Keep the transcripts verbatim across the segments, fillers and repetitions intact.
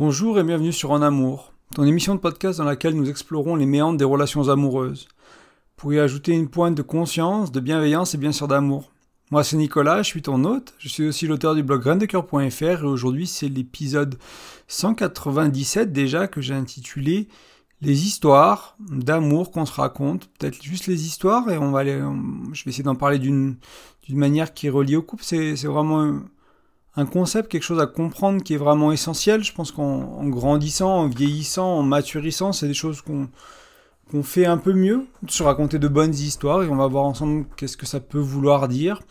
Bonjour et bienvenue sur En Amour, ton émission de podcast dans laquelle nous explorons les méandres des relations amoureuses, pour y ajouter une pointe de conscience, de bienveillance et bien sûr d'amour. Moi c'est Nicolas, je suis ton hôte, je suis aussi l'auteur du blog graines de coeur point f r et aujourd'hui c'est l'épisode cent quatre-vingt-dix-sept déjà que j'ai intitulé « Les histoires d'amour qu'on se raconte », peut-être juste les histoires et on va aller, je vais essayer d'en parler d'une, d'une manière qui est reliée au couple, c'est, c'est vraiment... Un, un concept, quelque chose à comprendre qui est vraiment essentiel. Je pense qu'en en grandissant, en vieillissant, en maturissant, c'est des choses qu'on, qu'on fait un peu mieux, se raconter de bonnes histoires, et on va voir ensemble qu'est-ce que ça peut vouloir dire.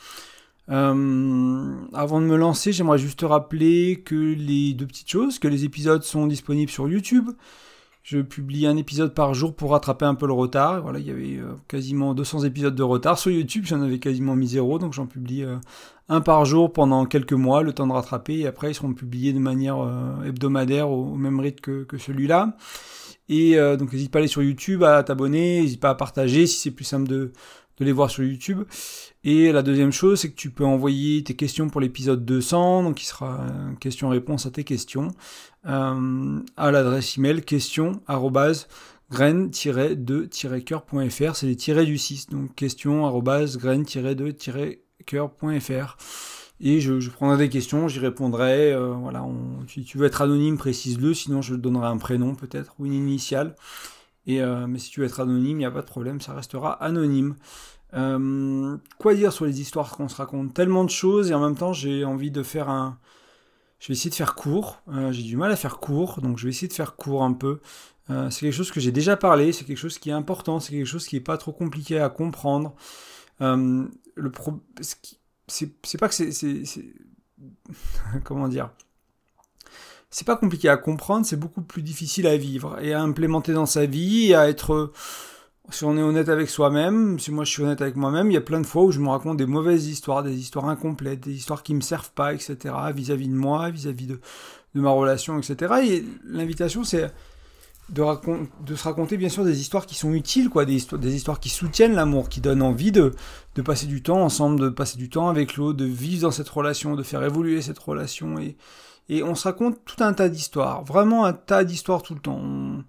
Euh, avant de me lancer, j'aimerais juste te rappeler que les deux petites choses, que les épisodes sont disponibles sur YouTube. Je publie un épisode par jour pour rattraper un peu le retard. Voilà, il y avait euh, quasiment deux cents épisodes de retard. Sur YouTube, j'en avais quasiment mis zéro, donc j'en publie euh, un par jour pendant quelques mois, le temps de rattraper, et après ils seront publiés de manière euh, hebdomadaire au, au même rythme que, que celui-là. Et euh, donc n'hésite pas à aller sur YouTube, à t'abonner, n'hésite pas à partager si c'est plus simple de, de les voir sur YouTube. Et la deuxième chose, c'est que tu peux envoyer tes questions pour l'épisode deux cents, donc il sera une question-réponse à tes questions, euh, à l'adresse email question arobase graines tiret de tiret coeur point f r, c'est les tirets du six, donc question arobase graines tiret de tiret coeur point f r. Et je, je prendrai des questions, j'y répondrai. Euh, voilà, on, si tu veux être anonyme, précise-le, sinon je te donnerai un prénom peut-être, ou une initiale. Et, euh, mais si tu veux être anonyme, il n'y a pas de problème, ça restera anonyme. Euh, quoi dire sur les histoires qu'on se raconte? Tellement de choses, et en même temps j'ai envie de faire un... Je vais essayer de faire court, euh, j'ai du mal à faire court, donc je vais essayer de faire court un peu. Euh, c'est quelque chose que j'ai déjà parlé, c'est quelque chose qui est important, c'est quelque chose qui n'est pas trop compliqué à comprendre. Euh, le pro... c'est, c'est pas que c'est... c'est, c'est... Comment dire ? C'est pas compliqué à comprendre, c'est beaucoup plus difficile à vivre et à implémenter dans sa vie et à être... Si on est honnête avec soi-même, si moi je suis honnête avec moi-même, il y a plein de fois où je me raconte des mauvaises histoires, des histoires incomplètes, des histoires qui me servent pas, et cetera, vis-à-vis de moi, vis-à-vis de, de ma relation, et cetera. Et l'invitation, c'est de, racon- de se raconter bien sûr des histoires qui sont utiles, quoi, des, histoires, des histoires qui soutiennent l'amour, qui donnent envie de, de passer du temps ensemble, de passer du temps avec l'autre, de vivre dans cette relation, de faire évoluer cette relation. Et, et on se raconte tout un tas d'histoires, vraiment un tas d'histoires tout le temps. On...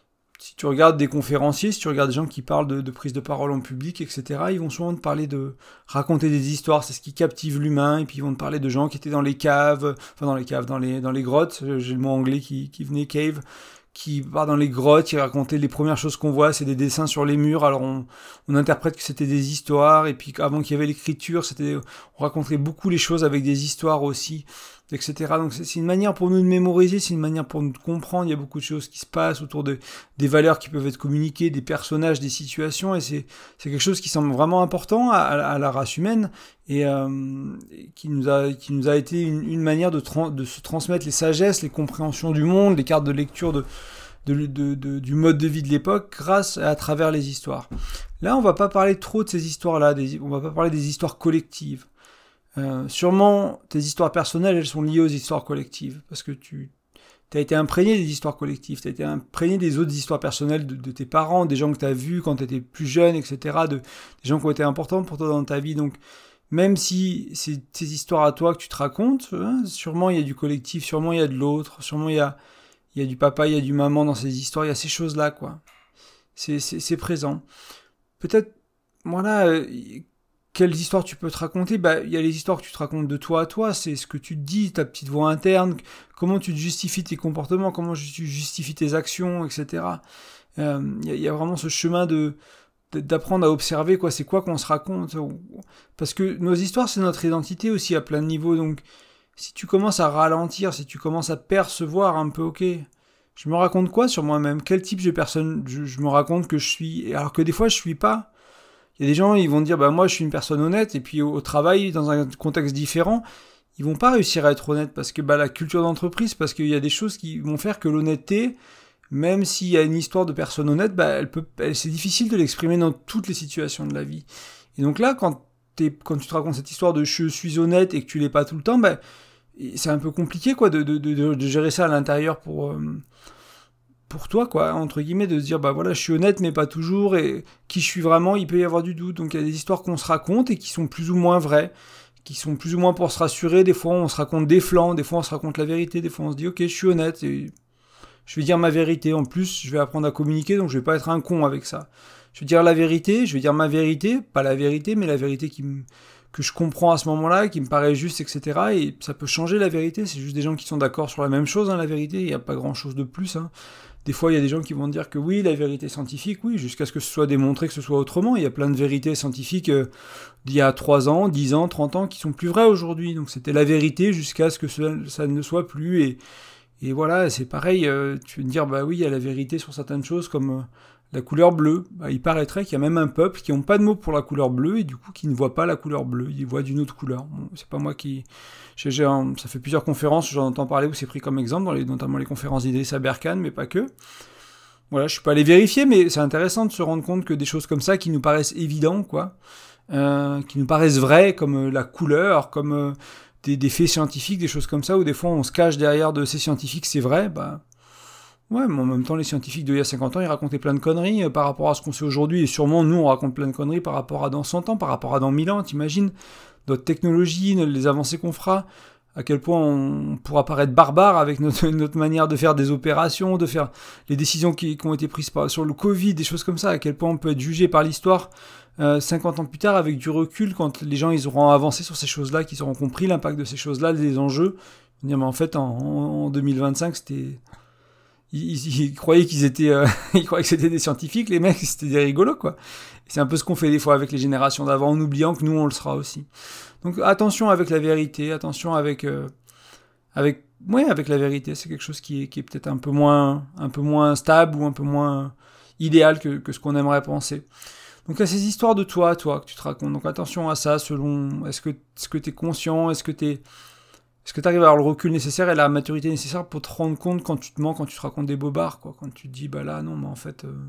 Si tu regardes des conférenciers, si tu regardes des gens qui parlent de, de prise de parole en public, et cetera, ils vont souvent te parler de raconter des histoires, c'est ce qui captive l'humain, et puis ils vont te parler de gens qui étaient dans les caves, enfin dans les caves, dans les, dans les grottes, j'ai le mot anglais qui, qui venait, cave, qui part dans les grottes, ils racontaient les premières choses qu'on voit, c'est des dessins sur les murs, alors on, on interprète que c'était des histoires, et puis avant qu'il y avait l'écriture, c'était, on racontait beaucoup les choses avec des histoires aussi, et cetera. Donc c'est, c'est une manière pour nous de mémoriser, c'est une manière pour nous de comprendre, il y a beaucoup de choses qui se passent autour de, des valeurs qui peuvent être communiquées, des personnages, des situations, et c'est, c'est quelque chose qui semble vraiment important à, à, à la race humaine, et, euh, et qui, nous a, qui nous a été une, une manière de, tra- de se transmettre les sagesses, les compréhensions du monde, les cartes de lecture de De, de, de, du mode de vie de l'époque grâce à, à travers les histoires. Là, on va pas parler trop de ces histoires-là, des, on va pas parler des histoires collectives. Euh, sûrement, tes histoires personnelles, elles sont liées aux histoires collectives, parce que tu as été imprégné des histoires collectives, tu as été imprégné des autres histoires personnelles de, de tes parents, des gens que tu as vus quand tu étais plus jeune, et cetera, de, des gens qui ont été importants pour toi dans ta vie. Donc, même si c'est ces histoires à toi que tu te racontes, hein, sûrement il y a du collectif, sûrement il y a de l'autre, sûrement il y a Il y a du papa, il y a du maman dans ces histoires, il y a ces choses-là, quoi. C'est, c'est, c'est présent. Peut-être, voilà, euh, quelles histoires tu peux te raconter? Bah, il y a les histoires que tu te racontes de toi à toi, c'est ce que tu te dis, ta petite voix interne, comment tu te justifies tes comportements, comment tu justifies tes actions, et cetera. Euh, il y a, il y a vraiment ce chemin de, d'apprendre à observer, quoi, c'est quoi qu'on se raconte. Parce que nos histoires, c'est notre identité aussi à plein de niveaux, donc si tu commences à ralentir, si tu commences à percevoir un peu, ok, je me raconte quoi sur moi-même? Quel type de personne je, je me raconte que je suis? Alors que des fois, je suis pas. Il y a des gens, ils vont dire, bah moi, je suis une personne honnête, et puis au, au travail, dans un contexte différent, ils vont pas réussir à être honnêtes, parce que bah, la culture d'entreprise, parce qu'il y a des choses qui vont faire que l'honnêteté, même s'il y a une histoire de personne honnête, bah, elle peut, elle, c'est difficile de l'exprimer dans toutes les situations de la vie. Et donc là, quand T'es, quand tu te racontes cette histoire de je suis honnête et que tu l'es pas tout le temps, bah, c'est un peu compliqué quoi, de, de, de, de gérer ça à l'intérieur pour, euh, pour toi, quoi, entre guillemets, de se dire bah voilà, je suis honnête mais pas toujours, et qui je suis vraiment, il peut y avoir du doute. Donc il y a des histoires qu'on se raconte et qui sont plus ou moins vraies, qui sont plus ou moins pour se rassurer. Des fois, on se raconte des flancs, des fois, on se raconte la vérité, des fois, on se dit « Ok, je suis honnête, et je vais dire ma vérité. En plus, je vais apprendre à communiquer, donc je vais pas être un con avec ça. Je vais dire la vérité, je vais dire ma vérité, pas la vérité, mais la vérité qui me... que je comprends à ce moment-là, qui me paraît juste, et cetera. Et ça peut changer la vérité, c'est juste des gens qui sont d'accord sur la même chose, hein, la vérité, il n'y a pas grand-chose de plus. Hein. Des fois, il y a des gens qui vont dire que oui, la vérité scientifique, oui, jusqu'à ce que ce soit démontré que ce soit autrement. Il y a plein de vérités scientifiques euh, d'il y a trois ans, dix ans, trente ans, qui sont plus vraies aujourd'hui. Donc c'était la vérité jusqu'à ce que ça, ça ne soit plus. Et, et voilà, c'est pareil, euh, tu veux me dire, bah oui, il y a la vérité sur certaines choses, comme... Euh, la couleur bleue, bah, il paraîtrait qu'il y a même un peuple qui n'ont pas de mots pour la couleur bleue et du coup qui ne voit pas la couleur bleue, ils voient d'une autre couleur. Bon, c'est pas moi qui... J'ai, j'ai un... Ça fait plusieurs conférences, j'en entends parler où c'est pris comme exemple, dans les... notamment les conférences d'Idriss Aberkane, mais pas que. Voilà, je suis pas allé vérifier, mais c'est intéressant de se rendre compte que des choses comme ça qui nous paraissent évidentes, quoi, euh, qui nous paraissent vraies, comme euh, la couleur, comme euh, des, des faits scientifiques, des choses comme ça, où des fois on se cache derrière de ces scientifiques, c'est vrai, bah... Ouais, mais en même temps, les scientifiques d'il y a cinquante ans, ils racontaient plein de conneries euh, par rapport à ce qu'on sait aujourd'hui, et sûrement, nous, on raconte plein de conneries par rapport à dans cent ans, par rapport à dans mille ans, t'imagines, notre technologie, les avancées qu'on fera, à quel point on pourra paraître barbare avec notre, notre manière de faire des opérations, de faire les décisions qui, qui ont été prises par, sur le Covid, des choses comme ça, à quel point on peut être jugé par l'histoire euh, cinquante ans plus tard avec du recul, quand les gens ils auront avancé sur ces choses-là, qu'ils auront compris l'impact de ces choses-là, les enjeux. Dire, mais en fait, en, en deux mille vingt-cinq, c'était... Ils, ils, ils croyaient qu'ils étaient, euh, ils croyaient que c'était des scientifiques, les mecs, c'était des rigolos, quoi. Et c'est un peu ce qu'on fait des fois avec les générations d'avant, en oubliant que nous, on le sera aussi. Donc, attention avec la vérité, attention avec, euh, avec, ouais, avec la vérité. C'est quelque chose qui est, qui est peut-être un peu moins, un peu moins stable ou un peu moins idéal que, que ce qu'on aimerait penser. Donc, il y a ces histoires de toi, toi, que tu te racontes. Donc, attention à ça, selon, est-ce que, est-ce que t'es conscient, est-ce que t'es, Est-ce que tu arrives à avoir le recul nécessaire et la maturité nécessaire pour te rendre compte quand tu te mens, quand tu te racontes des bobards, quoi, quand tu te dis, bah là, non, mais en fait, euh,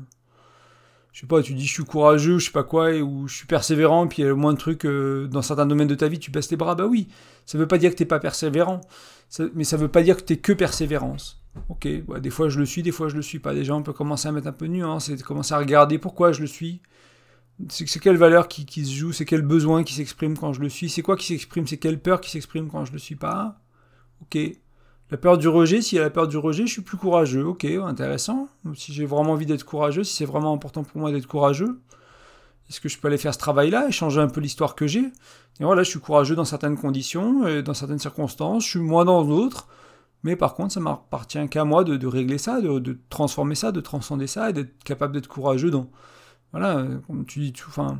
je sais pas, tu dis, je suis courageux, je sais pas quoi, et, ou je suis persévérant, puis il y a le moins de trucs, euh, dans certains domaines de ta vie, tu baisses les bras, bah oui, ça veut pas dire que t'es pas persévérant, ça, mais ça veut pas dire que t'es que persévérance. Ok, bah, des fois je le suis, des fois je le suis pas. Déjà, on peut commencer à mettre un peu de nuance, et commencer à regarder pourquoi je le suis. C'est, c'est quelle valeur qui, qui se joue, c'est quel besoin qui s'exprime quand je le suis, c'est quoi qui s'exprime, c'est quelle peur qui s'exprime quand je le suis pas. Ok. La peur du rejet, s'il y a la peur du rejet, je suis plus courageux. Ok, intéressant. Si j'ai vraiment envie d'être courageux, si c'est vraiment important pour moi d'être courageux, est-ce que je peux aller faire ce travail-là et changer un peu l'histoire que j'ai ? Et voilà, je suis courageux dans certaines conditions, et dans certaines circonstances, je suis moins dans d'autres, mais par contre, ça m'appartient qu'à moi de, de régler ça, de, de transformer ça, de transcender ça, et d'être capable d'être courageux dans... Voilà, comme tu dis, tout, enfin,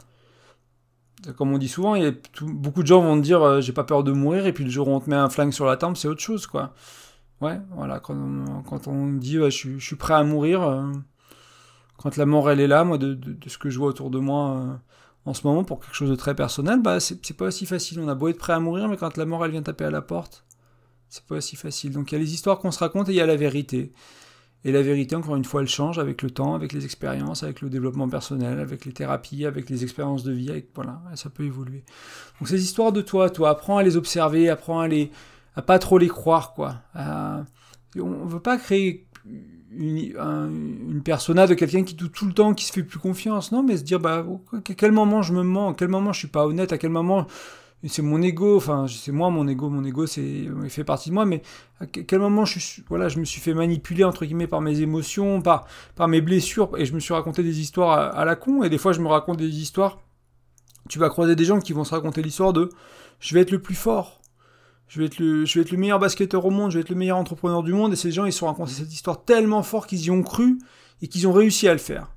comme on dit souvent, il y a tout, beaucoup de gens vont te dire euh, j'ai pas peur de mourir, et puis le jour où on te met un flingue sur la tempe, c'est autre chose, quoi. Ouais, voilà, quand on, quand on dit ouais, je, suis, je suis prêt à mourir, euh, quand la mort elle est là, moi, de, de, de ce que je vois autour de moi euh, en ce moment, pour quelque chose de très personnel, bah c'est, c'est pas aussi facile. On a beau être prêt à mourir, mais quand la mort elle vient taper à la porte, c'est pas aussi facile. Donc il y a les histoires qu'on se raconte et il y a la vérité. Et la vérité, encore une fois, elle change avec le temps, avec les expériences, avec le développement personnel, avec les thérapies, avec les expériences de vie, avec, voilà, ça peut évoluer. Donc ces histoires de toi, toi, apprends à les observer, apprends à les, à pas trop les croire, quoi. À, on veut pas créer une, un, une persona de quelqu'un qui doute tout le temps, qui se fait plus confiance, non, mais se dire, bah, à quel moment je me mens, à quel moment je suis pas honnête, à quel moment... c'est mon ego, enfin, c'est moi, mon ego, mon ego, c'est, il fait partie de moi, mais à quel moment je suis, voilà, je me suis fait manipuler, entre guillemets, par mes émotions, par, par mes blessures, et je me suis raconté des histoires à, à la con, et des fois, je me raconte des histoires, tu vas croiser des gens qui vont se raconter l'histoire de, je vais être le plus fort, je vais être le, je vais être le meilleur basketteur au monde, je vais être le meilleur entrepreneur du monde, et ces gens, ils se sont racontés cette histoire tellement fort qu'ils y ont cru, et qu'ils ont réussi à le faire.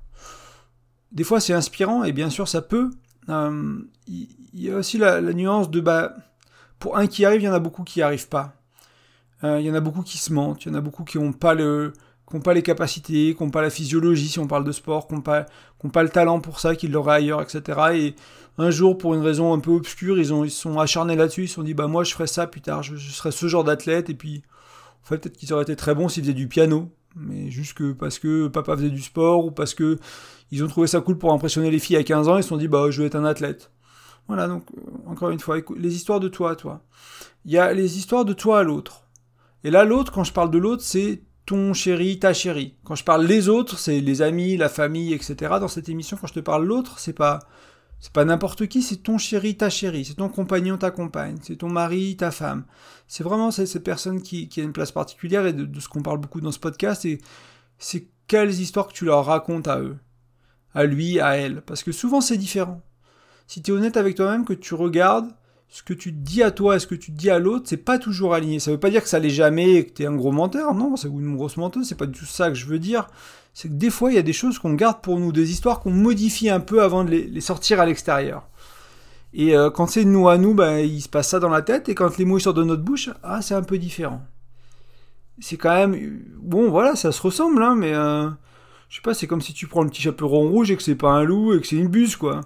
Des fois, c'est inspirant, et bien sûr, ça peut, Euh, il y a aussi la, la nuance de bah, pour un qui arrive, il y en a beaucoup qui n'y arrivent pas. Euh, il y en a beaucoup qui se mentent, il y en a beaucoup qui n'ont pas, le, qui ont pas les capacités, qui n'ont pas la physiologie, si on parle de sport, qui n'ont pas, qui ont pas le talent pour ça, qui l'auraient ailleurs, et cetera. Et un jour, pour une raison un peu obscure, ils, ont, ils se sont acharnés là-dessus, ils se sont dit bah, moi je ferai ça plus tard, je, je serai ce genre d'athlète, et puis en fait, peut-être qu'ils auraient été très bons s'ils faisaient du piano, mais juste que parce que papa faisait du sport, ou parce que ils ont trouvé ça cool pour impressionner les filles à quinze ans, ils se sont dit, bah, je vais être un athlète. Voilà, donc, euh, encore une fois, écoute, les histoires de toi à toi. Il y a les histoires de toi à l'autre. Et là, l'autre, quand je parle de l'autre, c'est ton chéri, ta chérie. Quand je parle les autres, c'est les amis, la famille, et cetera. Dans cette émission, quand je te parle l'autre, c'est pas, C'est pas n'importe qui, c'est ton chéri, ta chérie, c'est ton compagnon, ta compagne, c'est ton mari, ta femme. C'est vraiment c'est cette personne qui, qui a une place particulière, et de, de ce qu'on parle beaucoup dans ce podcast, et c'est quelles histoires que tu leur racontes à eux, à lui, à elle. Parce que souvent c'est différent. Si tu es honnête avec toi-même, que tu regardes ce que tu te dis à toi et ce que tu te dis à l'autre, c'est pas toujours aligné. Ça veut pas dire que ça l'est jamais et que t'es un gros menteur, non, c'est une grosse menteuse, c'est pas du tout ça que je veux dire. C'est que des fois, il y a des choses qu'on garde pour nous, des histoires qu'on modifie un peu avant de les, les sortir à l'extérieur. Et euh, quand c'est de nous à nous, ben, il se passe ça dans la tête, et quand les mots sortent de notre bouche, ah, c'est un peu différent. C'est quand même... Bon, voilà, ça se ressemble, hein, mais... Euh, je sais pas, c'est comme si tu prends le petit chaperon rouge et que c'est pas un loup et que c'est une buse, quoi.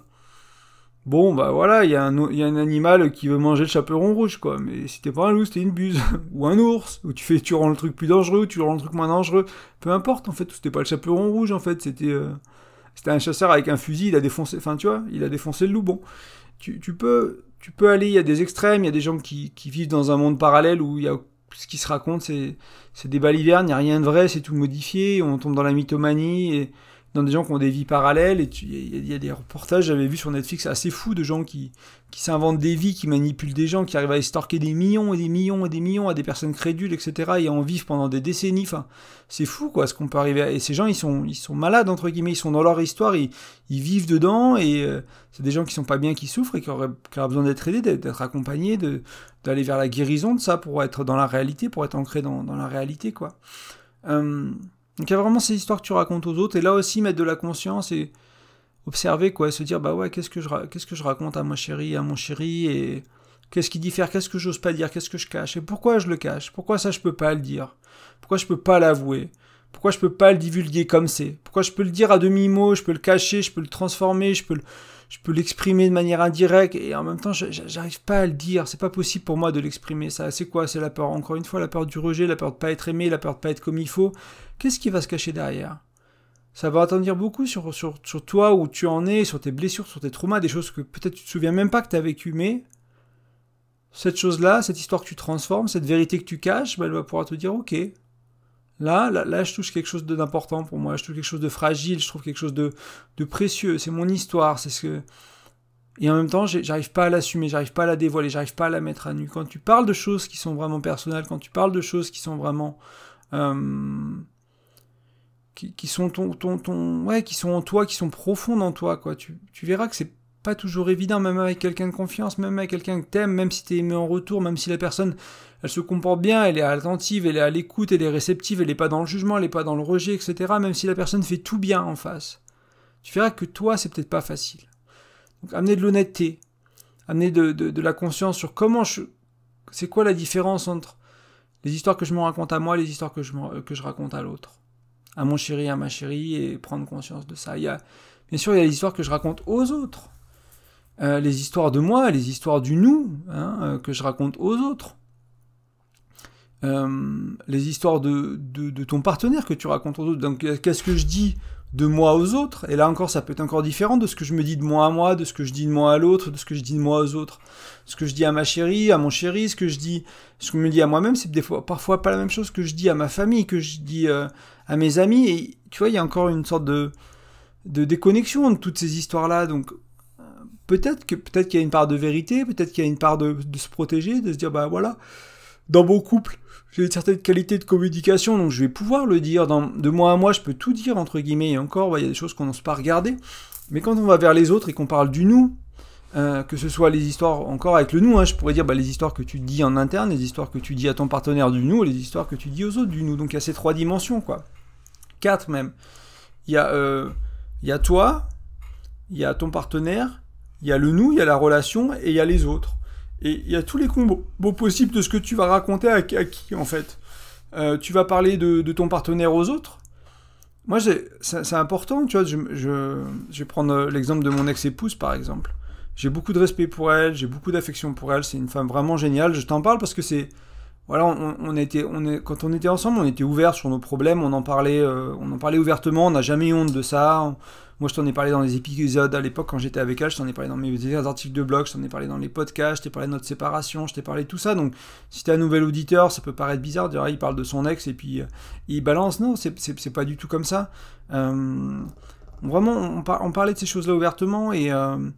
Bon, bah voilà, il y, y a un animal qui veut manger le chaperon rouge, quoi. Mais si t'es pas un loup, c'était une buse. Ou un ours. Ou tu fais, tu rends le truc plus dangereux, ou tu rends le truc moins dangereux. Peu importe, en fait. C'était pas le chaperon rouge, en fait. C'était, euh, c'était un chasseur avec un fusil, il a défoncé... Enfin, tu vois, il a défoncé le loup. Bon, tu, tu peux... Tu peux aller, il y a des extrêmes, il y a des gens qui, qui vivent dans un monde parallèle où il y a... Ce qui se raconte, c'est, c'est des balivernes, il n'y a rien de vrai, c'est tout modifié, on tombe dans la mythomanie, et dans des gens qui ont des vies parallèles, et il y, y a des reportages, j'avais vu sur Netflix, assez fous, de gens qui, qui s'inventent des vies, qui manipulent des gens, qui arrivent à estorquer des millions et des millions et des millions à des personnes crédules, et cetera, et en vivent pendant des décennies. Enfin, c'est fou, quoi, ce qu'on peut arriver à... Et ces gens, ils sont, ils sont malades, entre guillemets, ils sont dans leur histoire, ils, ils vivent dedans, et euh, c'est des gens qui sont pas bien, qui souffrent, et qui auraient, qui auraient besoin d'être aidés, d'être, d'être accompagnés, de, d'aller vers la guérison de ça, pour être dans la réalité, pour être ancré dans, dans la réalité, quoi. Euh... Donc il y a vraiment ces histoires que tu racontes aux autres, et là aussi mettre de la conscience et observer, quoi, et se dire, bah ouais, qu'est-ce que je, ra- qu'est-ce que je raconte à ma chérie, à mon chéri, et qu'est-ce qui diffère, qu'est-ce que j'ose pas dire, qu'est-ce que je cache, et pourquoi je le cache, pourquoi ça je peux pas le dire, pourquoi je peux pas l'avouer, pourquoi je peux pas le divulguer comme c'est, pourquoi je peux le dire à demi-mot, je peux le cacher, je peux le transformer, je peux le... je peux l'exprimer de manière indirecte, et en même temps, j'arrive pas à le dire, c'est pas possible pour moi de l'exprimer, ça. C'est quoi? C'est la peur, encore une fois, la peur du rejet, la peur de pas être aimé, la peur de pas être comme il faut. Qu'est-ce qui va se cacher derrière? Ça va t'en dire beaucoup sur, sur, sur toi, où tu en es, sur tes blessures, sur tes traumas, des choses que peut-être tu te souviens même pas que tu as vécues, mais cette chose-là, cette histoire que tu transformes, cette vérité que tu caches, bah, elle va pouvoir te dire, ok, Là, là, là, je touche quelque chose d'important pour moi, je touche quelque chose de fragile, je trouve quelque chose de, de précieux, c'est mon histoire, c'est ce que... Et en même temps, j'arrive pas à l'assumer, j'arrive pas à la dévoiler, j'arrive pas à la mettre à nu. Quand tu parles de choses qui sont vraiment personnelles, quand tu parles de choses qui sont vraiment... Euh, qui, qui sont ton, ton, ton... Ouais, qui sont en toi, qui sont profondes en toi, quoi. Tu, tu verras que c'est pas toujours évident, même avec quelqu'un de confiance, même avec quelqu'un que t'aimes, même si t'es aimé en retour, même si la personne, elle se comporte bien, elle est attentive, elle est à l'écoute, elle est réceptive, elle est pas dans le jugement, elle est pas dans le rejet, et cetera. Même si la personne fait tout bien en face. Tu verras que toi, c'est peut-être pas facile. Donc, amener de l'honnêteté, amener de, de, de la conscience sur comment je... C'est quoi la différence entre les histoires que je me raconte à moi et les histoires que je, me, que je raconte à l'autre. À mon chéri, à ma chérie, et prendre conscience de ça. Il y a, bien sûr, il y a les histoires que je raconte aux autres. Euh, les histoires de moi, les histoires du nous, hein, euh, que je raconte aux autres. Euh, les histoires de, de, de ton partenaire que tu racontes aux autres. Donc, qu'est-ce que je dis de moi aux autres? Et là encore, ça peut être encore différent de ce que je me dis de moi à moi, de ce que je dis de moi à l'autre, de ce que je dis de moi aux autres. Ce que je dis à ma chérie, à mon chéri, ce que je dis, ce que je me dis à moi-même, c'est des fois, parfois pas la même chose que je dis à ma famille, que je dis euh, à mes amis. Et tu vois, il y a encore une sorte de, de déconnexion entre toutes ces histoires-là. Donc, euh, peut-être que peut-être qu'il y a une part de vérité, peut-être qu'il y a une part de, de se protéger, de se dire, bah voilà, dans mon couple, j'ai une certaine qualité de communication, donc je vais pouvoir le dire. Dans, de moi à moi, je peux tout dire, entre guillemets, et encore, il bah, y a des choses qu'on n'ose pas regarder. Mais quand on va vers les autres et qu'on parle du nous, euh, que ce soit les histoires, encore avec le nous, hein, je pourrais dire bah, les histoires que tu dis en interne, les histoires que tu dis à ton partenaire du nous, et les histoires que tu dis aux autres du nous. Donc il y a ces trois dimensions, quoi. Quatre même. Il y a, euh, il y a toi, il y a ton partenaire, il y a le nous, il y a la relation, et il y a les autres. Et il y a tous les combos possibles de ce que tu vas raconter à, à qui, en fait. Euh, tu vas parler de, de ton partenaire aux autres. Moi, j'ai, c'est, c'est important, tu vois, je, je, je vais prendre l'exemple de mon ex-épouse, par exemple. J'ai beaucoup de respect pour elle, j'ai beaucoup d'affection pour elle, c'est une femme vraiment géniale. Je t'en parle parce que c'est... Voilà, on, on était, on est, quand on était ensemble, on était ouverts sur nos problèmes, on en parlait, euh, on en parlait ouvertement, on n'a jamais eu honte de ça. On, moi, je t'en ai parlé dans les épisodes à l'époque quand j'étais avec elle, je t'en ai parlé dans mes articles de blog, je t'en ai parlé dans les podcasts, je t'ai parlé de notre séparation, je t'ai parlé de tout ça. Donc, si t'es un nouvel auditeur, ça peut paraître bizarre de dire ah, il parle de son ex et puis euh, il balance. Non, c'est, c'est, c'est pas du tout comme ça. Euh, vraiment, on, par, on parlait de ces choses-là ouvertement et, euh,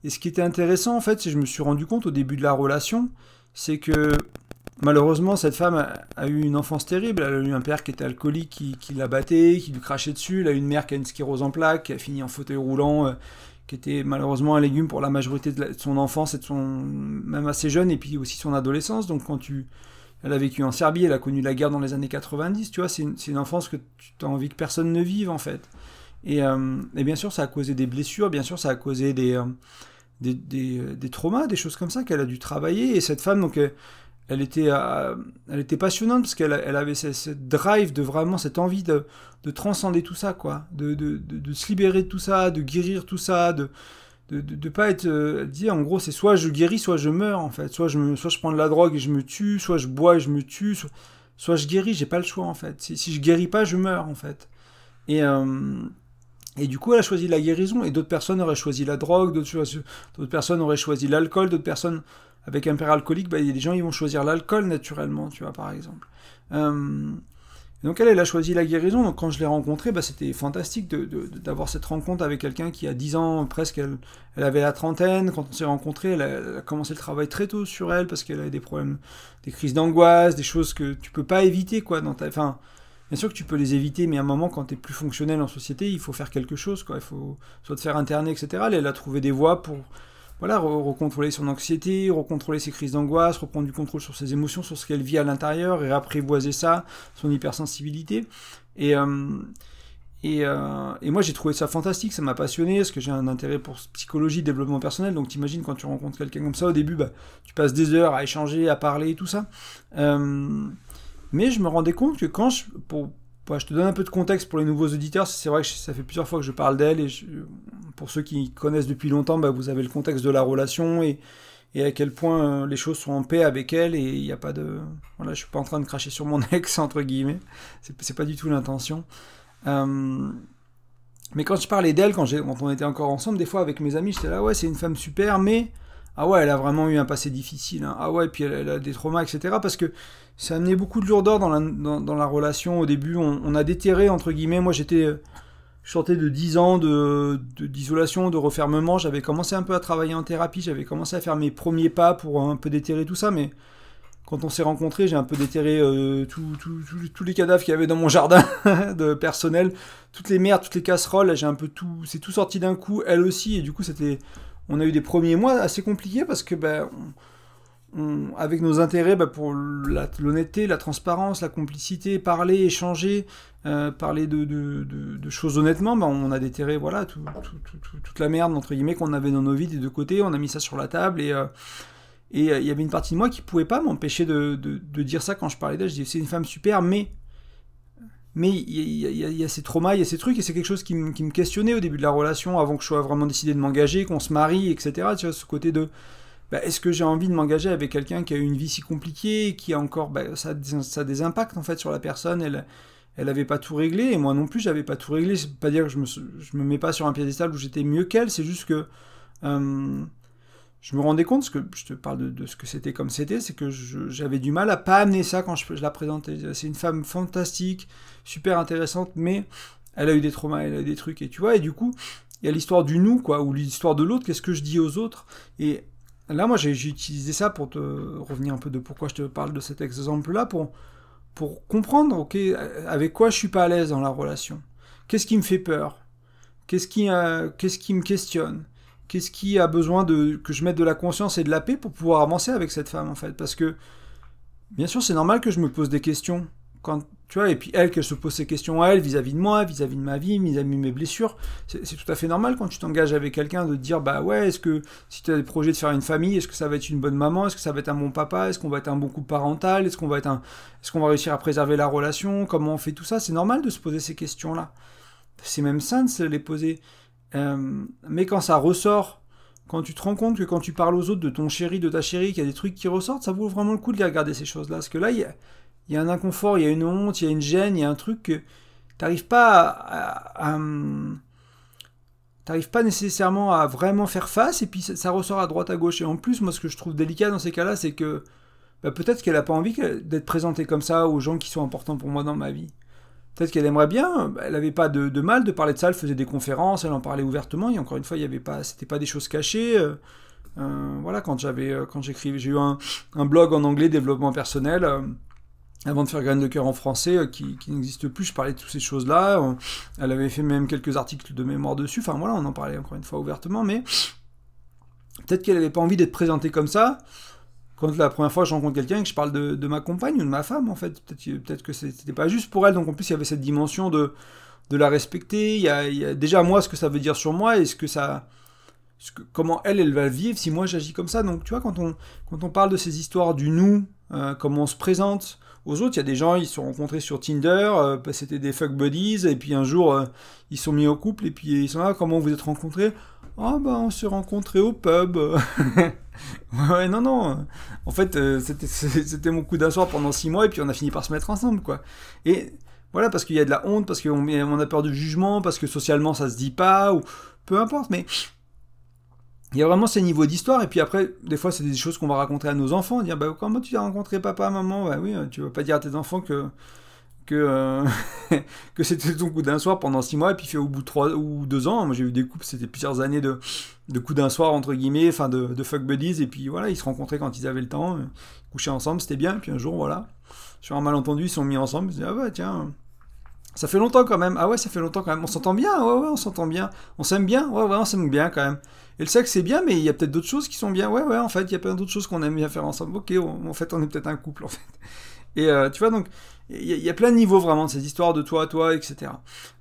Et ce qui était intéressant, en fait, c'est que je me suis rendu compte au début de la relation, c'est que malheureusement, cette femme a, a eu une enfance terrible. Elle a eu un père qui était alcoolique, qui, qui la battait, qui lui crachait dessus. Elle a eu une mère qui a une sclérose en plaques, qui a fini en fauteuil roulant, euh, qui était malheureusement un légume pour la majorité de, la, de son enfance et de son, même assez jeune, et puis aussi son adolescence. Donc quand tu... Elle a vécu en Serbie, elle a connu la guerre dans les années quatre-vingt-dix, tu vois, c'est une, c'est une enfance que tu as envie que personne ne vive, en fait. Et, euh, et bien sûr, ça a causé des blessures, bien sûr, ça a causé des, euh, des, des, des traumas, des choses comme ça qu'elle a dû travailler. Et cette femme, donc, elle, elle, était, euh, elle était passionnante parce qu'elle elle avait cette, cette drive, de vraiment cette envie de, de transcender tout ça, quoi, de, de, de, de se libérer de tout ça, de guérir tout ça, de... de de, de pas être euh, dit en gros c'est soit je guéris soit je meurs en fait, soit je me soit je prends de la drogue et je me tue, soit je bois et je me tue, soit, soit je guéris, j'ai pas le choix en fait, si, si je guéris pas je meurs en fait. Et euh, et du coup elle a choisi la guérison, et d'autres personnes auraient choisi la drogue, d'autres, d'autres personnes auraient choisi l'alcool, d'autres personnes avec un père alcoolique, bah, il y a des gens qui vont choisir l'alcool naturellement, tu vois, par exemple. euh, Donc elle, elle a choisi la guérison. Donc quand je l'ai rencontrée, bah, c'était fantastique de, de, de, d'avoir cette rencontre avec quelqu'un qui a dix ans presque, elle, elle avait la trentaine. Quand on s'est rencontrés, elle, elle a commencé le travail très tôt sur elle parce qu'elle avait des problèmes, des crises d'angoisse, des choses que tu peux pas éviter, quoi, dans ta... Enfin, bien sûr que tu peux les éviter, mais à un moment, quand tu es plus fonctionnel en société, il faut faire quelque chose, quoi. Il faut soit te faire interner, et cetera. Elle, elle a trouvé des voies pour... Voilà, recontrôler son anxiété, recontrôler ses crises d'angoisse, reprendre du contrôle sur ses émotions, sur ce qu'elle vit à l'intérieur, et apprivoiser ça, son hypersensibilité. Et, euh, et, euh, et moi, j'ai trouvé ça fantastique, ça m'a passionné, parce que j'ai un intérêt pour psychologie, développement personnel. Donc t'imagines, quand tu rencontres quelqu'un comme ça, au début, bah, tu passes des heures à échanger, à parler, et tout ça. Euh, mais je me rendais compte que quand je... Pour, bah, je te donne un peu de contexte pour les nouveaux auditeurs, c'est vrai que ça fait plusieurs fois que je parle d'elle, et je, pour ceux qui connaissent depuis longtemps, bah, vous avez le contexte de la relation, et, et à quel point euh, les choses sont en paix avec elle, et il n'y a pas de... Voilà, je suis pas en train de cracher sur mon ex, entre guillemets, c'est, c'est pas du tout l'intention. Euh, mais quand je parlais d'elle, quand, j'ai, quand on était encore ensemble, des fois avec mes amis, j'étais là, ouais, c'est une femme super, mais... Ah ouais, elle a vraiment eu un passé difficile, hein. Ah ouais, puis elle, elle a des traumas, et cetera. Parce que ça a amené beaucoup de lourdeur dans la, dans, dans la relation. Au début, on, on a déterré, entre guillemets. Moi, j'étais... Je sortais de dix ans de, de, d'isolation, de refermement. J'avais commencé un peu à travailler en thérapie. J'avais commencé à faire mes premiers pas pour un peu déterrer tout ça. Mais quand on s'est rencontrés, j'ai un peu déterré euh, tous tout, tout, tout les cadavres qu'il y avait dans mon jardin de personnel. Toutes les merdes, toutes les casseroles. Là, j'ai un peu tout... C'est tout sorti d'un coup, elle aussi. Et du coup, c'était... On a eu des premiers mois assez compliqués parce que, ben, on, on, avec nos intérêts, ben, pour la, l'honnêteté, la transparence, la complicité, parler, échanger, euh, parler de, de, de, de choses honnêtement, ben, on a déterré, voilà, tout, tout, tout, tout, toute la merde, entre guillemets, qu'on avait dans nos vies des deux côtés. On a mis ça sur la table, et euh, et il euh, y avait une partie de moi qui pouvait pas m'empêcher de, de, de dire ça quand je parlais d'elle. Je disais, c'est une femme super, mais... Mais il y, y, y a ces traumas, il y a ces trucs, et c'est quelque chose qui, m- qui me questionnait au début de la relation, avant que je sois vraiment décidé de m'engager, qu'on se marie, et cetera. Tu vois, ce côté de, bah, est-ce que j'ai envie de m'engager avec quelqu'un qui a eu une vie si compliquée, qui a encore, bah, ça, a des, ça a des impacts en fait sur la personne. Elle, elle avait pas tout réglé, et moi non plus, j'avais pas tout réglé. C'est pas dire que je me, je me mets pas sur un piédestal où j'étais mieux qu'elle, c'est juste que euh, je me rendais compte, parce que je te parle de, de ce que c'était comme c'était, c'est que je, j'avais du mal à pas amener ça quand je, je la présentais. C'est une femme fantastique, super intéressante, mais elle a eu des traumas, elle a eu des trucs, et tu vois, et du coup, il y a l'histoire du nous, quoi, ou l'histoire de l'autre, qu'est-ce que je dis aux autres. Et là, moi, j'ai, j'ai utilisé ça pour te revenir un peu de pourquoi je te parle de cet exemple-là, pour, pour comprendre, ok, avec quoi je suis pas à l'aise dans la relation. Qu'est-ce qui me fait peur ? Qu'est-ce qui, euh, qu'est-ce qui me questionne ? Qu'est-ce qui a besoin de que je mette de la conscience et de la paix pour pouvoir avancer avec cette femme, en fait ? Parce que, bien sûr, c'est normal que je me pose des questions. Quand, tu vois, et puis elle, qu'elle se pose ces questions à elle, vis-à-vis de moi, vis-à-vis de ma vie, vis-à-vis de mes blessures. C'est, c'est tout à fait normal quand tu t'engages avec quelqu'un de te dire, bah ouais, est-ce que si tu as des projets de faire une famille, est-ce que ça va être une bonne maman ? Est-ce que ça va être un bon papa ? Est-ce qu'on va être un bon couple parental ? Est-ce qu'on va être un, est-ce qu'on va réussir à préserver la relation ? Comment on fait tout ça ? C'est normal de se poser ces questions-là. C'est même sain de se les poser. Euh, mais quand ça ressort, quand tu te rends compte que quand tu parles aux autres de ton chéri, de ta chérie, qu'il y a des trucs qui ressortent, ça vaut vraiment le coup de les regarder, ces choses-là. Parce que là, il y a, il y a un inconfort, il y a une honte, il y a une gêne, il y a un truc que t'arrives pas à, à, à t'arrives pas nécessairement à vraiment faire face, et puis ça, ça ressort à droite à gauche. Et en plus, moi, ce que je trouve délicat dans ces cas-là, c'est que bah, peut-être qu'elle a pas envie d'être présentée comme ça aux gens qui sont importants pour moi dans ma vie. peut-être qu'elle aimerait bien, elle n'avait pas de, de mal de parler de ça, elle faisait des conférences, elle en parlait ouvertement, et encore une fois, il y avait pas, c'était pas des choses cachées. Euh, euh, voilà, quand j'avais, euh, quand j'écrivais, j'ai eu un, un blog en anglais, développement personnel, euh, avant de faire Graines de cœur en français, euh, qui, qui n'existe plus, je parlais de toutes ces choses-là. Euh, elle avait fait même quelques articles de mémoire dessus, enfin voilà, on en parlait encore une fois ouvertement, mais peut-être qu'elle n'avait pas envie d'être présentée comme ça. Quand la première fois je rencontre quelqu'un et que je parle de, de ma compagne ou de ma femme, en fait, peut-être, peut-être que c'était pas juste pour elle. Donc en plus, il y avait cette dimension de, de la respecter. Il y, a, il y a déjà moi ce que ça veut dire sur moi et ce que ça, ce que, comment elle, elle va vivre si moi j'agis comme ça. Donc tu vois, quand on, quand on parle de ces histoires du nous, euh, comment on se présente aux autres, il y a des gens, ils se sont rencontrés sur Tinder, euh, c'était des fuck buddies, et puis un jour, euh, ils sont mis au couple, et puis ils sont là, comment vous êtes rencontrés? Oh bah on s'est rencontrés au pub. Ouais, non, non. En fait, euh, c'était, c'était mon coup d'un soir pendant six mois, et puis on a fini par se mettre ensemble, quoi. Et voilà, parce qu'il y a de la honte, parce qu'on on a peur du jugement, parce que socialement ça se dit pas, ou peu importe, mais il y a vraiment ces niveaux d'histoire, et puis après, des fois, c'est des choses qu'on va raconter à nos enfants, dire, bah, comment tu as rencontré papa, maman? Bah oui, tu vas pas dire à tes enfants que que, euh, que c'était ton coup d'un soir pendant six mois, et puis fait au bout de trois ou deux ans, moi j'ai eu des couples, c'était plusieurs années de, de coups d'un soir, entre guillemets, enfin de, de fuck buddies, et puis voilà, ils se rencontraient quand ils avaient le temps, ils couchaient ensemble, c'était bien, et puis un jour, voilà, sur un malentendu, ils se sont mis ensemble, ils se disaient, ah ouais, tiens, ça fait longtemps quand même, ah ouais, ça fait longtemps quand même, on s'entend bien, ouais, ouais, on s'entend bien, on s'aime bien, ouais, ouais, on s'aime bien quand même. Et le sexe c'est bien, mais il y a peut-être d'autres choses qui sont bien, ouais, ouais, en fait, il y a plein d'autres choses qu'on aime bien faire ensemble, ok, on, en fait, on est peut-être un couple, en fait. Et euh, tu vois, donc, il y, y a plein de niveaux vraiment de ces histoires de toi à toi, et cetera.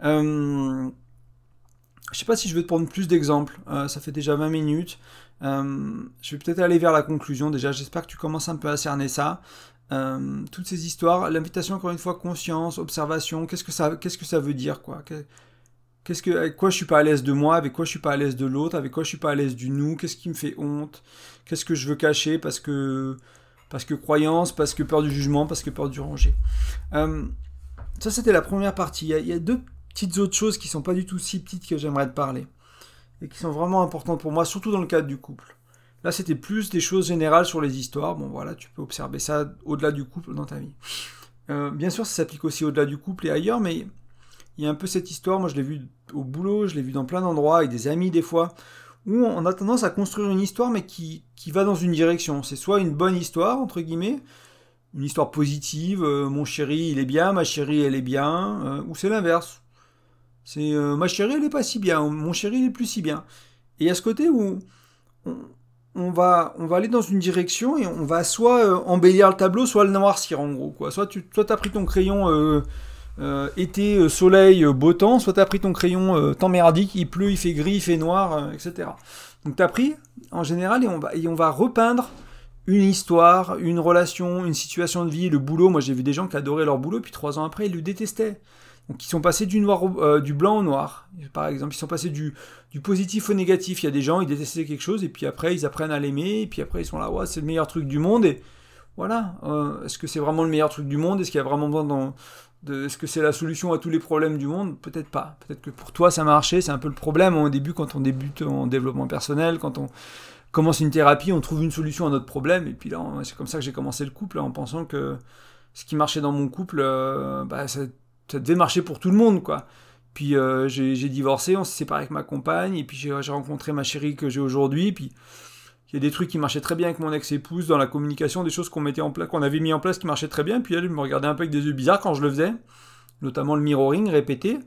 Euh, je sais pas si je vais te prendre plus d'exemples, euh, ça fait déjà vingt minutes. Euh, je vais peut-être aller vers la conclusion déjà, j'espère que tu commences un peu à cerner ça. Euh, toutes ces histoires, l'invitation encore une fois, conscience, observation, qu'est-ce que ça, qu'est-ce que ça veut dire, quoi? Qu'est-ce que, avec quoi je suis pas à l'aise de moi, avec quoi je suis pas à l'aise de l'autre, avec quoi je suis pas à l'aise du nous, qu'est-ce qui me fait honte, qu'est-ce que je veux cacher parce que, parce que croyance, parce que peur du jugement, parce que peur du danger. Euh, ça c'était la première partie. Il y, a, il y a deux petites autres choses qui sont pas du tout si petites que j'aimerais te parler et qui sont vraiment importantes pour moi, surtout dans le cadre du couple. Là c'était plus des choses générales sur les histoires. Bon voilà, tu peux observer ça au-delà du couple dans ta vie. Euh, bien sûr ça s'applique aussi au-delà du couple et ailleurs, mais il y a un peu cette histoire, moi je l'ai vu au boulot, je l'ai vu dans plein d'endroits, avec des amis des fois, où on a tendance à construire une histoire mais qui, qui va dans une direction. C'est soit une bonne histoire, entre guillemets, une histoire positive, euh, mon chéri il est bien, ma chérie elle est bien, euh, ou c'est l'inverse. C'est euh, ma chérie elle est pas si bien, ou mon chéri il est plus si bien. Et il y a ce côté où on, on, va, on va aller dans une direction et on va soit euh, embellir le tableau, soit le noircir en gros, quoi. Soit tu soit t'as pris ton crayon... Euh, Euh, été, euh, soleil, euh, beau temps, soit t'as pris ton crayon euh, temps merdique, il pleut, il fait gris, il fait noir, euh, et cetera. Donc t'as pris, en général, et on, va, et on va repeindre une histoire, une relation, une situation de vie, le boulot. Moi j'ai vu des gens qui adoraient leur boulot, puis trois ans après ils le détestaient. Donc ils sont passés du, noir au, euh, du blanc au noir, par exemple. Ils sont passés du, du positif au négatif. Il y a des gens, ils détestaient quelque chose, et puis après ils apprennent à l'aimer, et puis après ils sont là, ouais, c'est le meilleur truc du monde, et voilà. Euh, est-ce que c'est vraiment le meilleur truc du monde? Est-ce qu'il y a vraiment besoin d'en... De, est-ce que c'est la solution à tous les problèmes du monde? Peut-être pas. Peut-être que pour toi ça marchait, c'est un peu le problème au début quand on débute en développement personnel, quand on commence une thérapie, on trouve une solution à notre problème, et puis là, c'est comme ça que j'ai commencé le couple, là, en pensant que ce qui marchait dans mon couple, euh, bah, ça, ça devait marcher pour tout le monde, quoi. Puis euh, j'ai, j'ai divorcé, on s'est séparé avec ma compagne, et puis j'ai, j'ai rencontré ma chérie que j'ai aujourd'hui, puis il y a des trucs qui marchaient très bien avec mon ex-épouse dans la communication, des choses qu'on mettait en place, qu'on avait mis en place qui marchaient très bien, puis elle me regardait un peu avec des yeux bizarres quand je le faisais, notamment le mirroring répété,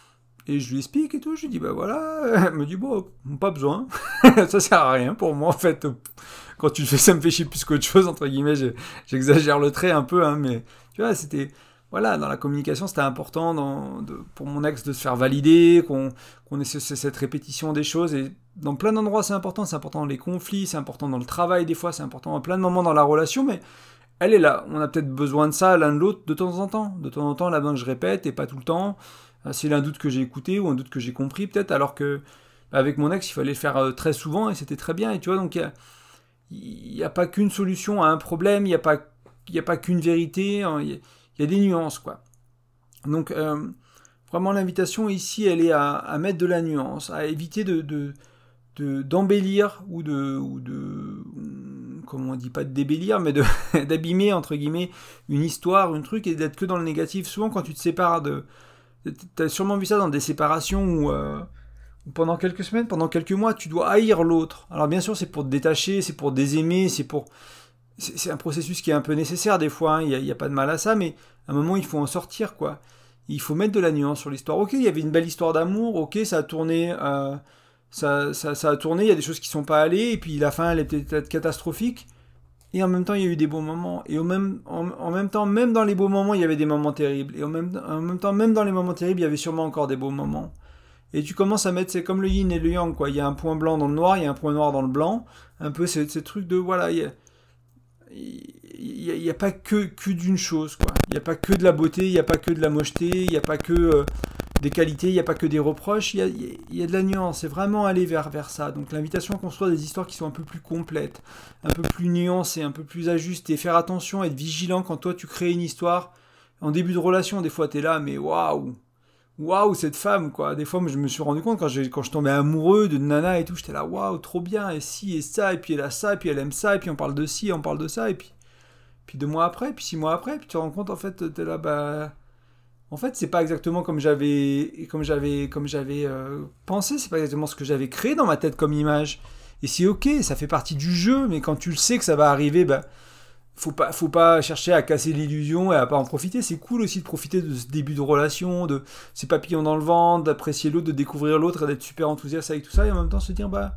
et je lui explique et tout, je lui dis bah voilà, elle me dit bon, pas besoin, ça sert à rien pour moi en fait, quand tu le fais ça me fait chier plus qu'autre chose, entre guillemets, j'exagère le trait un peu, hein, mais tu vois, c'était... Voilà, dans la communication, c'était important dans, de, pour mon ex de se faire valider, qu'on, qu'on ait ce, cette répétition des choses. Et dans plein d'endroits, c'est important. C'est important dans les conflits, c'est important dans le travail, des fois, c'est important à plein de moments dans la relation. Mais elle est là. On a peut-être besoin de ça l'un de l'autre de temps en temps. De temps en temps, là-bas, je répète et pas tout le temps. C'est un doute que j'ai écouté ou un doute que j'ai compris, peut-être. Alors que avec mon ex, il fallait le faire très souvent et c'était très bien. Et tu vois, donc il n'y a, a pas qu'une solution à un problème, il n'y a, a pas qu'une vérité. Il y a, Il y a des nuances, quoi. Donc, euh, vraiment, l'invitation ici, elle est à, à mettre de la nuance, à éviter de, de, de, d'embellir ou de, ou de... comme on dit, pas de débélire, mais de, d'abîmer, entre guillemets, une histoire, un truc, et d'être que dans le négatif. Souvent, quand tu te sépares de... T'as sûrement vu ça dans des séparations où, euh, où pendant quelques semaines, pendant quelques mois, tu dois haïr l'autre. Alors bien sûr, c'est pour te détacher, c'est pour désaimer, c'est pour... C'est, c'est un processus qui est un peu nécessaire des fois, hein, il n'y a, a pas de mal à ça, mais à un moment, il faut en sortir, quoi. Il faut mettre de la nuance sur l'histoire. Ok, il y avait une belle histoire d'amour, ok, ça a tourné... Euh, Ça, ça, ça a tourné, il y a des choses qui sont pas allées, et puis la fin, elle était peut-être catastrophique. Et en même temps, il y a eu des beaux moments. Et au même, en, en même temps, même dans les beaux moments, il y avait des moments terribles. Et en même, en même temps, même dans les moments terribles, il y avait sûrement encore des beaux moments. Et tu commences à mettre, c'est comme le yin et le yang, quoi. Il y a un point blanc dans le noir, il y a un point noir dans le blanc. Un peu ces, ces trucs de, voilà, il y a, il y a, il y a pas que, que d'une chose, quoi. Il n'y a pas que de la beauté, il n'y a pas que de la mocheté, il n'y a pas que... Euh, des qualités, il n'y a pas que des reproches, il y a, il y a de la nuance, c'est vraiment aller vers, vers ça. Donc l'invitation à construire des histoires qui sont un peu plus complètes, un peu plus nuancées, un peu plus ajustées, faire attention, être vigilant quand toi tu crées une histoire. En début de relation, des fois tu es là, mais waouh, waouh cette femme, quoi. Des fois je me suis rendu compte quand, j'ai, quand je tombais amoureux de nana et tout, j'étais là, waouh, trop bien, et ci et ça, et puis elle a ça, et puis elle aime ça, et puis on parle de ci, on parle de ça, et puis, puis deux mois après, puis six mois après, puis tu te rends compte en fait, t'es là, bah... En fait, c'est pas exactement comme j'avais, comme j'avais, comme j'avais euh, pensé. C'est pas exactement ce que j'avais créé dans ma tête comme image. Et c'est ok, ça fait partie du jeu. Mais quand tu le sais que ça va arriver, bah, faut pas, faut pas chercher à casser l'illusion et à pas en profiter. C'est cool aussi de profiter de ce début de relation, de ces papillons dans le ventre, d'apprécier l'autre, de découvrir l'autre et d'être super enthousiaste avec tout ça. Et en même temps se dire, bah,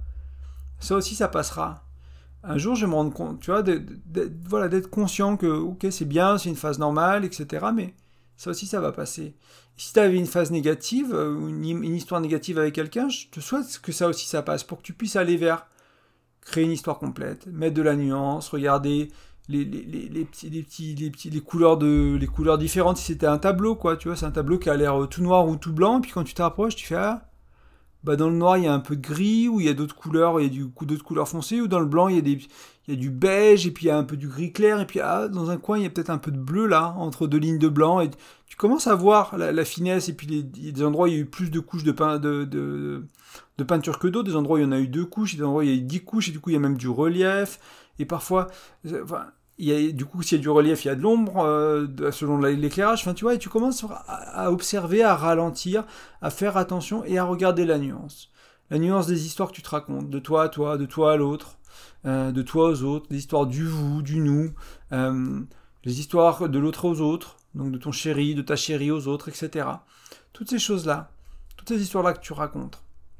ça aussi, ça passera. Un jour, je vais me rendre compte, tu vois, d'être, d'être, voilà, d'être conscient que, ok, c'est bien, c'est une phase normale, et cetera. Mais ça aussi, ça va passer. Et si tu avais une phase négative, une, une histoire négative avec quelqu'un, je te souhaite que ça aussi, ça passe, pour que tu puisses aller vers créer une histoire complète, mettre de la nuance, regarder les, les, les, les, petits, les, petits, les, petits, les, couleurs de, les couleurs différentes. Si c'était un tableau, quoi, tu vois, c'est un tableau qui a l'air tout noir ou tout blanc, et puis quand tu t'approches, tu fais, ah, bah dans le noir, il y a un peu de gris, ou il y a d'autres couleurs, il y a du coup d'autres couleurs foncées, ou dans le blanc, il y a des... Il y a du beige, et puis il y a un peu du gris clair, et puis ah, dans un coin, il y a peut-être un peu de bleu, là, entre deux lignes de blanc, et tu commences à voir la, la finesse, et puis les, il y a des endroits où il y a eu plus de couches de, pein, de, de, de peinture que d'autres, des endroits où il y en a eu deux couches, et des endroits où il y a eu dix couches, et du coup, il y a même du relief, et parfois, enfin, il y a, du coup, s'il y a du relief, il y a de l'ombre, euh, selon l'éclairage, enfin, tu vois, et tu commences à, à observer, à ralentir, à faire attention, et à regarder la nuance. La nuance des histoires que tu te racontes, de toi à toi, de toi à l'autre, Euh, de toi aux autres, des histoires du vous, du nous, euh, les histoires de l'autre aux autres, donc de ton chéri, de ta chérie aux autres, et cetera. Toutes ces choses-là, toutes ces histoires-là que tu racontes.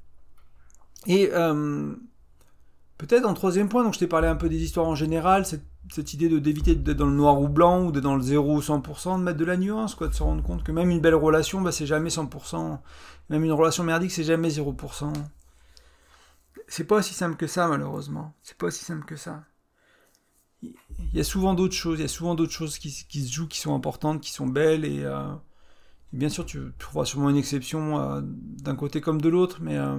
Et euh, peut-être en troisième point, donc je t'ai parlé un peu des histoires en général, cette, cette idée de, d'éviter d'être dans le noir ou blanc, ou d'être dans le zéro ou cent pour cent, de mettre de la nuance, quoi, de se rendre compte que même une belle relation, bah, c'est jamais cent pour cent, même une relation merdique, c'est jamais zéro pour cent. C'est pas aussi simple que ça, malheureusement. C'est pas aussi simple que ça. Il y a souvent d'autres choses, il y a souvent d'autres choses qui, qui se jouent, qui sont importantes, qui sont belles, et, euh, et bien sûr, tu trouveras sûrement une exception euh, d'un côté comme de l'autre, mais euh,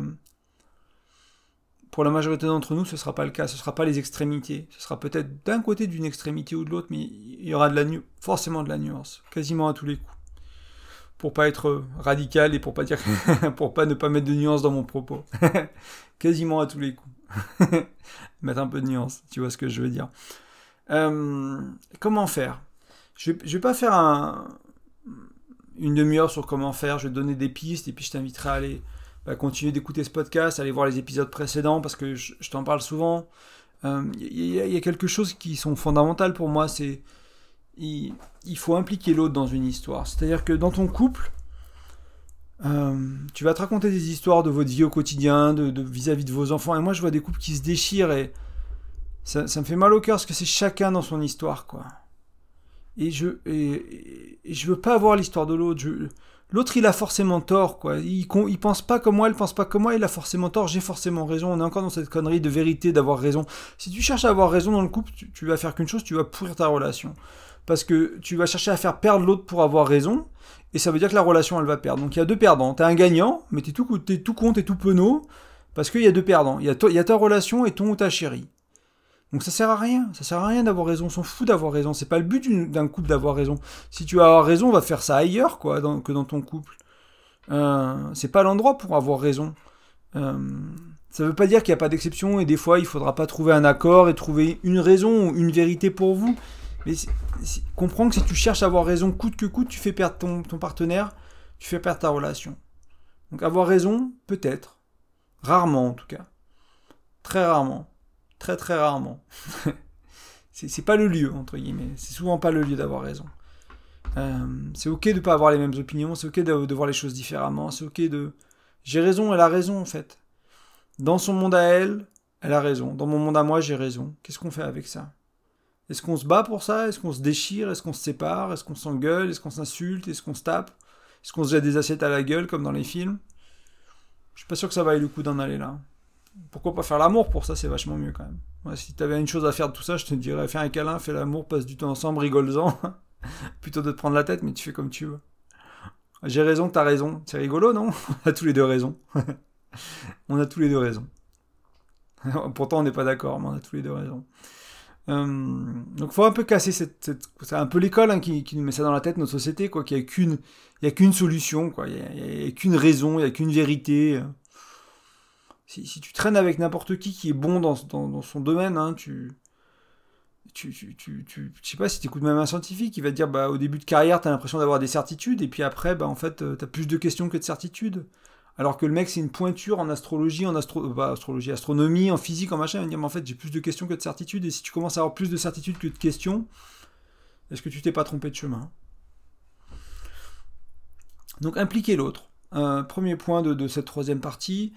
pour la majorité d'entre nous, ce sera pas le cas, ce sera pas les extrémités. Ce sera peut-être d'un côté d'une extrémité ou de l'autre, mais il y aura de la nu- forcément de la nuance, quasiment à tous les coups. Pour pas être radical et pour pas dire pour pas ne pas mettre de nuance dans mon propos. Quasiment à tous les coups. Mettre un peu de nuance, tu vois ce que je veux dire. Euh, comment faire ? Je vais, je vais pas faire un, une demi-heure sur comment faire, je vais te donner des pistes et puis je t'inviterai à aller bah, continuer d'écouter ce podcast, aller voir les épisodes précédents parce que je, je t'en parle souvent. Il euh, y, y, y a quelque chose qui sont fondamentales pour moi, c'est il, il faut impliquer l'autre dans une histoire. C'est-à-dire que dans ton couple, euh, tu vas te raconter des histoires de votre vie au quotidien, de, de, vis-à-vis de vos enfants. Et moi, je vois des couples qui se déchirent et ça, ça me fait mal au cœur parce que c'est chacun dans son histoire, quoi. Et je, et, et je veux pas avoir l'histoire de l'autre. Je, l'autre, il a forcément tort, quoi. Il, il pense pas comme moi, il pense pas comme moi, il a forcément tort, j'ai forcément raison. On est encore dans cette connerie de vérité, d'avoir raison. Si tu cherches à avoir raison dans le couple, tu, tu vas faire qu'une chose, tu vas pourrir ta relation. Parce que tu vas chercher à faire perdre l'autre pour avoir raison, et ça veut dire que la relation, elle va perdre. Donc il y a deux perdants. T'as un gagnant, mais t'es tout, t'es tout con, t'es tout penaud, parce qu'il y a deux perdants. Il y a, to, il y a ta relation et ton ou ta chérie. Donc ça sert à rien. Ça sert à rien d'avoir raison. On s'en fout d'avoir raison. C'est pas le but d'une, d'un couple d'avoir raison. Si tu as raison, on va faire ça ailleurs, quoi, dans, que dans ton couple. Euh, c'est pas l'endroit pour avoir raison. Euh, Ça ne veut pas dire qu'il n'y a pas d'exception et des fois il ne faudra pas trouver un accord et trouver une raison ou une vérité pour vous. Mais c'est, c'est, comprends que si tu cherches à avoir raison coûte que coûte, tu fais perdre ton, ton partenaire, tu fais perdre ta relation. Donc avoir raison, peut-être. Rarement en tout cas. Très rarement. Très très rarement. c'est, c'est pas le lieu, entre guillemets. C'est souvent pas le lieu d'avoir raison. Euh, c'est ok de ne pas avoir les mêmes opinions, c'est ok de, de voir les choses différemment, c'est ok de... J'ai raison, elle a raison en fait. Dans son monde à elle, elle a raison. Dans mon monde à moi, j'ai raison. Qu'est-ce qu'on fait avec ça ? Est-ce qu'on se bat pour ça ? Est-ce qu'on se déchire ? Est-ce qu'on se sépare ? Est-ce qu'on s'engueule ? Est-ce qu'on s'insulte ? Est-ce qu'on se tape ? Est-ce qu'on se jette des assiettes à la gueule comme dans les films ? Je suis pas sûr que ça vaille le coup d'en aller là. Pourquoi pas faire l'amour pour ça ? C'est vachement mieux quand même. Ouais, si t'avais une chose à faire de tout ça, je te dirais fais un câlin, fais l'amour, passe du temps ensemble, rigole-en. Plutôt de te prendre la tête, mais tu fais comme tu veux. J'ai raison, t'as raison. C'est rigolo, non ? On a tous les deux raison. On a tous les deux raison. Pourtant, on n'est pas d'accord, mais on a tous les deux raison. Euh, donc, faut un peu casser cette... cette c'est un peu l'école hein, qui, qui nous met ça dans la tête, notre société, quoi. Qu'il n'y a qu'une, il y a qu'une solution, quoi. Il n'y a, il y a qu'une raison, il n'y a qu'une vérité. Si, si tu traînes avec n'importe qui qui est bon dans, dans, dans son domaine, hein, tu... Tu, tu, tu, tu, je sais pas si tu écoutes même un scientifique qui va te dire bah, au début de carrière t'as l'impression d'avoir des certitudes et puis après bah, en fait t'as plus de questions que de certitudes alors que le mec c'est une pointure en astrologie en astro... bah, astrologie, astronomie, en physique, en machin il va dire mais en fait j'ai plus de questions que de certitudes et si tu commences à avoir plus de certitudes que de questions est-ce que tu t'es pas trompé de chemin ? Donc impliquer l'autre, euh, premier point de, de cette troisième partie.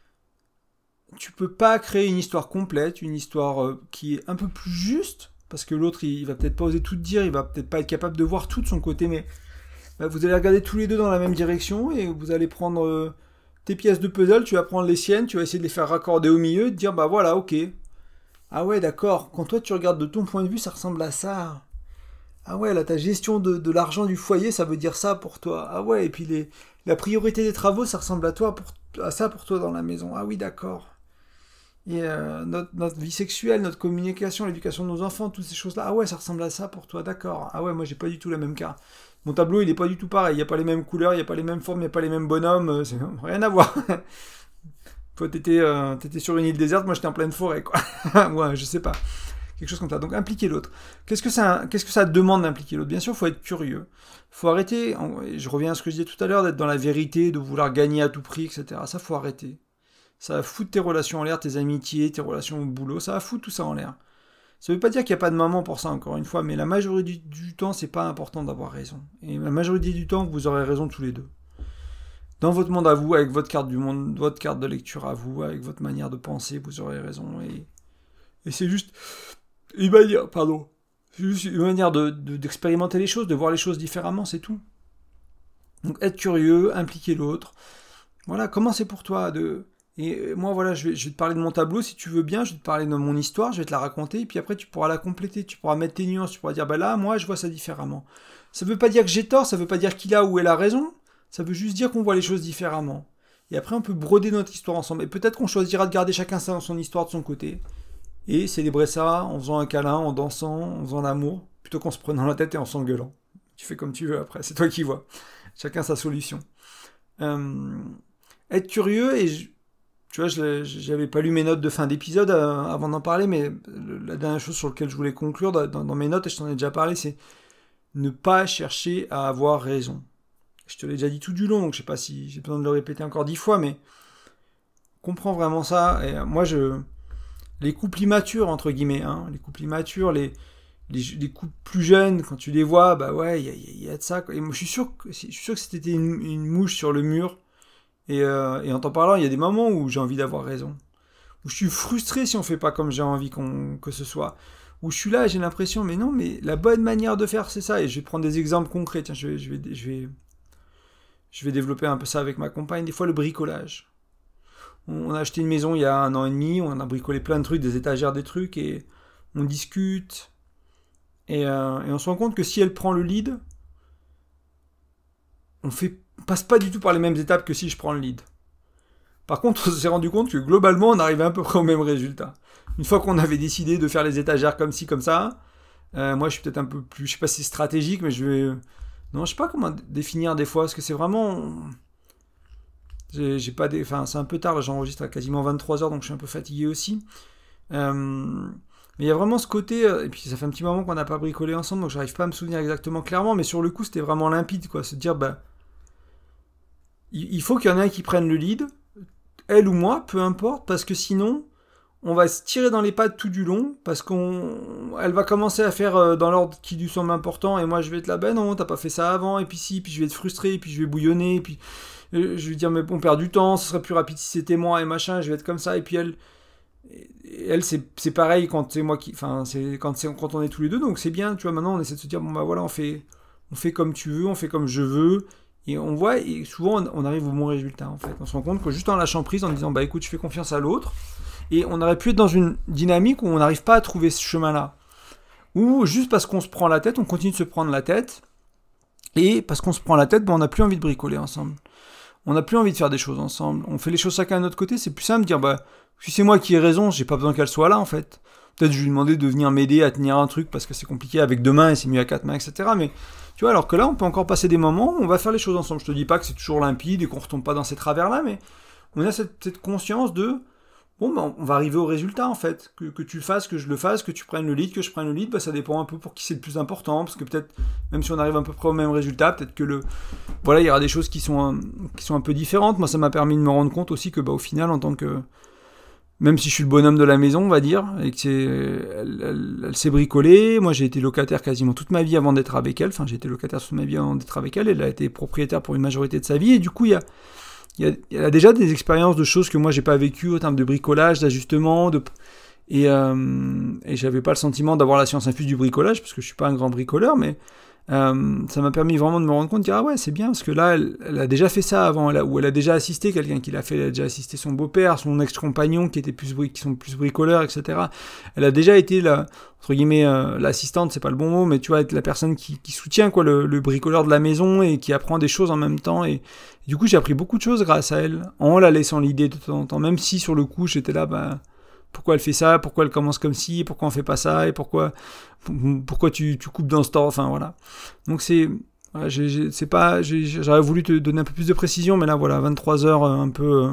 Tu peux pas créer une histoire complète, une histoire euh, qui est un peu plus juste, parce que l'autre, il, il va peut-être pas oser tout te dire, il va peut-être pas être capable de voir tout de son côté, mais bah, vous allez regarder tous les deux dans la même direction, et vous allez prendre euh, tes pièces de puzzle, tu vas prendre les siennes, tu vas essayer de les faire raccorder au milieu, et te dire, bah voilà, ok. Ah ouais, d'accord, quand toi tu regardes de ton point de vue, ça ressemble à ça. Ah ouais, là, ta gestion de, de l'argent du foyer, ça veut dire ça pour toi. Ah ouais, et puis les, la priorité des travaux, ça ressemble à, toi pour, à ça pour toi dans la maison. Ah oui, d'accord. Et euh, notre, notre vie sexuelle, notre communication, l'éducation de nos enfants, toutes ces choses-là. Ah ouais, ça ressemble à ça pour toi, d'accord. Ah ouais, moi j'ai pas du tout la même carte. Mon tableau, il est pas du tout pareil. Il y a pas les mêmes couleurs, il y a pas les mêmes formes, il y a pas les mêmes bonhommes. Euh, c'est rien à voir. Toi, t'étais, euh, t'étais sur une île déserte, moi j'étais en pleine forêt, quoi. Ouais, je sais pas. Quelque chose comme ça. Donc impliquer l'autre. Qu'est-ce que ça, qu'est-ce que ça demande d'impliquer l'autre ? Bien sûr, il faut être curieux. Il faut arrêter, je reviens à ce que je disais tout à l'heure, d'être dans la vérité, de vouloir gagner à tout prix, et cetera. Ça, faut arrêter. Ça va foutre tes relations en l'air, tes amitiés, tes relations au boulot, ça va foutre tout ça en l'air. Ça veut pas dire qu'il n'y a pas de moment pour ça, encore une fois, mais la majorité du, du temps, c'est pas important d'avoir raison. Et la majorité du temps, vous aurez raison tous les deux. Dans votre monde à vous, avec votre carte du monde, votre carte de lecture à vous, avec votre manière de penser, vous aurez raison. Et, et c'est juste une manière, pardon, c'est juste une manière de, de, d'expérimenter les choses, de voir les choses différemment, c'est tout. Donc être curieux, impliquer l'autre. Voilà, comment c'est pour toi de... Et moi, voilà, je vais, je vais te parler de mon tableau, si tu veux bien, je vais te parler de mon histoire, je vais te la raconter, et puis après, tu pourras la compléter, tu pourras mettre tes nuances, tu pourras dire, bah là, moi, je vois ça différemment. Ça veut pas dire que j'ai tort, ça veut pas dire qu'il a ou elle a raison, ça veut juste dire qu'on voit les choses différemment. Et après, on peut broder notre histoire ensemble, et peut-être qu'on choisira de garder chacun ça dans son histoire de son côté, et célébrer ça en faisant un câlin, en dansant, en faisant l'amour, plutôt qu'en se prenant la tête et en s'engueulant. Tu fais comme tu veux après, c'est toi qui vois. Chacun sa solution. Euh, être curieux, et... Je... Tu vois, je j'avais pas lu mes notes de fin d'épisode euh, avant d'en parler, mais la dernière chose sur laquelle je voulais conclure dans, dans mes notes, et je t'en ai déjà parlé, c'est ne pas chercher à avoir raison. Je te l'ai déjà dit tout du long, donc je sais pas si j'ai besoin de le répéter encore dix fois, mais comprends vraiment ça. Et moi, je les couples immatures, entre guillemets, hein, les couples immatures, les, les, les couples plus jeunes, quand tu les vois, bah ouais, il y a, y, y a de ça. Et moi, je suis sûr que, je suis sûr que c'était une, une mouche sur le mur. Et, euh, et en t'en parlant, il y a des moments où j'ai envie d'avoir raison. Où je suis frustré si on fait pas comme j'ai envie qu'on, que ce soit. Où je suis là et j'ai l'impression, mais non, mais la bonne manière de faire, c'est ça. Et je vais prendre des exemples concrets. Tiens, je vais, je vais, je vais, je vais développer un peu ça avec ma compagne. Des fois, le bricolage. On a acheté une maison il y a un an et demi. On a bricolé plein de trucs, des étagères, des trucs. Et on discute. Et, euh, et on se rend compte que si elle prend le lead, on fait passe pas du tout par les mêmes étapes que si je prends le lead. Par contre, on s'est rendu compte que globalement, on arrivait à peu près au même résultat. Une fois qu'on avait décidé de faire les étagères comme ci, comme ça, euh, moi je suis peut-être un peu plus, je sais pas si c'est stratégique, mais je vais... Non, je sais pas comment définir des fois, parce que c'est vraiment... J'ai, j'ai pas des... Enfin, c'est un peu tard, là, j'enregistre à quasiment vingt-trois heures, donc je suis un peu fatigué aussi. Euh, mais il y a vraiment ce côté, euh, et puis ça fait un petit moment qu'on n'a pas bricolé ensemble, donc j'arrive pas à me souvenir exactement clairement, mais sur le coup, c'était vraiment limpide, quoi. Se dire, bah, il, il faut qu'il y en ait un qui prenne le lead, elle ou moi, peu importe, parce que sinon, on va se tirer dans les pattes tout du long, parce qu'on, elle va commencer à faire euh, dans l'ordre qui lui semble important, et moi je vais être là, ben non, t'as pas fait ça avant, et puis si, puis je vais être frustré, et puis je vais bouillonner, et puis euh, je vais dire, mais on perd du temps, ce serait plus rapide si c'était moi, et machin, je vais être comme ça, et puis elle, et elle c'est, c'est pareil quand c'est moi qui, enfin, c'est quand, c'est quand on est tous les deux, donc c'est bien, tu vois, maintenant on essaie de se dire, bon bah voilà, on fait, on fait comme tu veux, on fait comme je veux, et on voit, et souvent on arrive au bon résultat en fait, on se rend compte que juste en lâchant prise, en disant, bah écoute, je fais confiance à l'autre. Et on aurait pu être dans une dynamique où on n'arrive pas à trouver ce chemin-là. Ou juste parce qu'on se prend la tête, on continue de se prendre la tête. Et parce qu'on se prend la tête, ben on n'a plus envie de bricoler ensemble. On n'a plus envie de faire des choses ensemble. On fait les choses chacun de notre côté. C'est plus simple de dire, bah, si c'est moi qui ai raison, j'ai pas besoin qu'elle soit là en fait. Peut-être je lui demander de venir m'aider à tenir un truc parce que c'est compliqué avec deux mains et c'est mieux à quatre mains, et cetera. Mais tu vois, alors que là, on peut encore passer des moments où on va faire les choses ensemble. Je te dis pas que c'est toujours limpide et qu'on retombe pas dans ces travers-là, mais on a cette, cette conscience de bon, ben, on va arriver au résultat, en fait. Que, que tu le fasses, que je le fasse, que tu prennes le lead, que je prenne le lead, ben, ça dépend un peu pour qui c'est le plus important, parce que peut-être, même si on arrive à peu près au même résultat, peut-être que le... Voilà, il y aura des choses qui sont, un, qui sont un peu différentes. Moi, ça m'a permis de me rendre compte aussi que, bah, au final, en tant que... Même si je suis le bonhomme de la maison, on va dire, et que c'est... Elle, elle, elle s'est bricolée. Moi, j'ai été locataire quasiment toute ma vie avant d'être avec elle. Enfin, j'ai été locataire toute ma vie avant d'être avec elle. Elle a été propriétaire pour une majorité de sa vie, et du coup, il y a... Il y a déjà des expériences de choses que moi j'ai pas vécues en termes de bricolage, d'ajustement, de... et, euh, et j'avais pas le sentiment d'avoir la science infuse du bricolage parce que je suis pas un grand bricoleur, mais euh, ça m'a permis vraiment de me rendre compte, de dire ah ouais c'est bien parce que là elle, elle a déjà fait ça avant, elle a, ou elle a déjà assisté quelqu'un qui l'a fait, elle a déjà assisté son beau-père, son ex-compagnon qui était plus qui sont plus bricoleurs, et cetera. Elle a déjà été la entre guillemets euh, l'assistante, c'est pas le bon mot, mais tu vois être la personne qui, qui soutient quoi le, le bricoleur de la maison et qui apprend des choses en même temps et, et du coup j'ai appris beaucoup de choses grâce à elle en la laissant l'idée de temps en temps, même si sur le coup j'étais là bah pourquoi elle fait ça, pourquoi elle commence comme ci, pourquoi on fait pas ça, et pourquoi, pourquoi tu, tu coupes dans ce temps, enfin voilà. Donc c'est, voilà, j'ai, j'ai, c'est pas, j'ai, j'aurais voulu te donner un peu plus de précision, mais là voilà, vingt-trois heures un peu,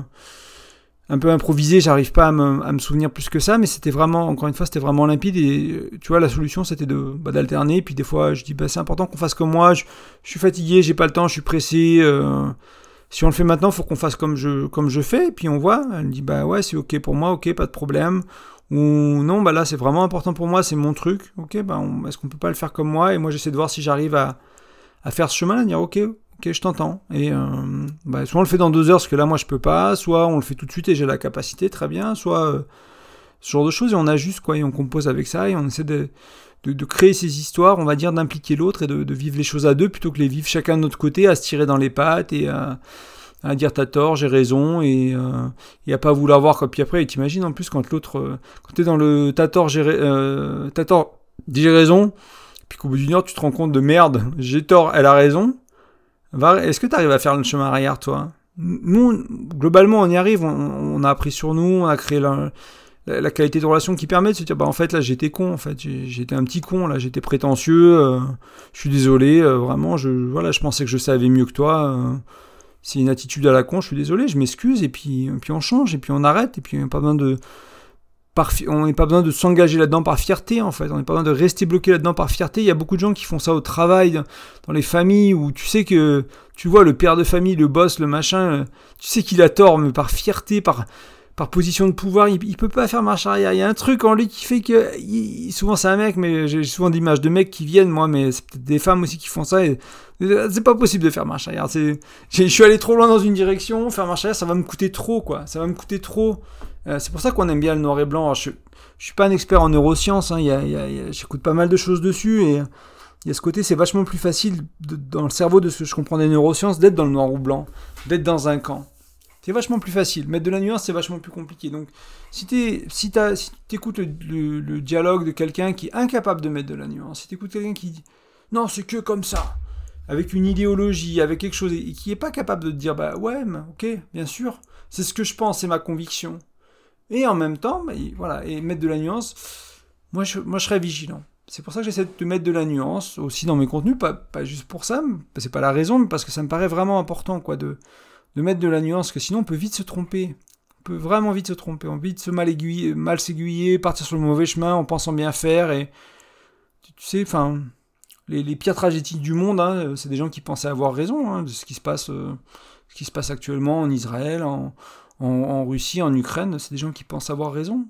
un peu improvisé, j'arrive pas à me, à me souvenir plus que ça, mais c'était vraiment, encore une fois, c'était vraiment limpide, et tu vois, la solution c'était de, bah, d'alterner, puis des fois je dis, bah c'est important qu'on fasse comme moi, je, je suis fatigué, j'ai pas le temps, je suis pressé, euh, si on le fait maintenant, il faut qu'on fasse comme je, comme je fais, et puis on voit, elle me dit, bah ouais, c'est ok pour moi, ok, pas de problème, ou non, bah là, c'est vraiment important pour moi, c'est mon truc, ok, bah on, est-ce qu'on peut pas le faire comme moi, et moi, j'essaie de voir si j'arrive à, à faire ce chemin-là, dire, ok, ok, je t'entends, et euh, bah, soit on le fait dans deux heures, parce que là, moi, je peux pas, soit on le fait tout de suite et j'ai la capacité, très bien, soit euh, ce genre de choses, et on ajuste, quoi, et on compose avec ça, et on essaie de... De, de créer ces histoires, on va dire, d'impliquer l'autre et de, de vivre les choses à deux plutôt que les vivre chacun de notre côté, à se tirer dans les pattes et à, à dire t'as tort, j'ai raison et, euh, et à pas vouloir voir. Puis après, t'imagines en plus quand l'autre, euh, quand t'es dans le t'as tort, j'ai, euh, t'as tort, j'ai raison, puis qu'au bout d'une heure tu te rends compte de merde, j'ai tort, elle a raison. Va, est-ce que t'arrives à faire le chemin arrière toi ? Nous, globalement, on y arrive, on, on a appris sur nous, on a créé la, La, la qualité de relation qui permet de se dire bah en fait là j'étais con en fait j'étais un petit con là j'étais prétentieux euh, je suis désolé euh, vraiment je voilà je pensais que je savais mieux que toi euh, c'est une attitude à la con je suis désolé je m'excuse et puis et puis on change et puis on arrête et puis on n'a pas besoin de par, on n'est pas besoin de s'engager là-dedans par fierté en fait on n'est pas besoin de rester bloqué là-dedans par fierté il y a beaucoup de gens qui font ça au travail dans les familles où tu sais que tu vois le père de famille le boss le machin tu sais qu'il a tort mais par fierté par par position de pouvoir, il, il peut pas faire marche arrière. Il y a un truc en lui qui fait que, il, souvent c'est un mec, mais j'ai souvent d'images de mecs qui viennent, moi, mais c'est peut-être des femmes aussi qui font ça. Et, c'est pas possible de faire marche arrière. C'est, je suis allé trop loin dans une direction, faire marche arrière, ça va me coûter trop, quoi. Ça va me coûter trop. Euh, c'est pour ça qu'on aime bien le noir et blanc. Alors, je, je suis pas un expert en neurosciences. Hein, y a, y a, y a, j'écoute pas mal de choses dessus et il y a ce côté, c'est vachement plus facile de, dans le cerveau de ce que je comprends des neurosciences d'être dans le noir ou blanc, d'être dans un camp. C'est vachement plus facile. Mettre de la nuance, c'est vachement plus compliqué. Donc, si tu si si écoutes le, le, le dialogue de quelqu'un qui est incapable de mettre de la nuance, si tu écoutes quelqu'un qui dit « Non, c'est que comme ça », avec une idéologie, avec quelque chose, et qui n'est pas capable de te dire « Bah ouais, mais, ok, bien sûr, c'est ce que je pense, c'est ma conviction ». Et en même temps, bah, voilà, et mettre de la nuance, moi je, moi je serais vigilant. C'est pour ça que j'essaie de mettre de la nuance aussi dans mes contenus, pas, pas juste pour ça, c'est pas la raison, mais parce que ça me paraît vraiment important, quoi, de... de mettre de la nuance, que sinon on peut vite se tromper. On peut vraiment vite se tromper, on peut vite se mal aiguiller, mal s'aiguiller, partir sur le mauvais chemin en pensant bien faire. Et tu, tu sais, enfin, les, les pires tragédies du monde, hein, c'est des gens qui pensaient avoir raison, hein, de ce qui se passe, euh, ce qui se passe actuellement en Israël, en, en, en Russie, en Ukraine. C'est des gens qui pensent avoir raison.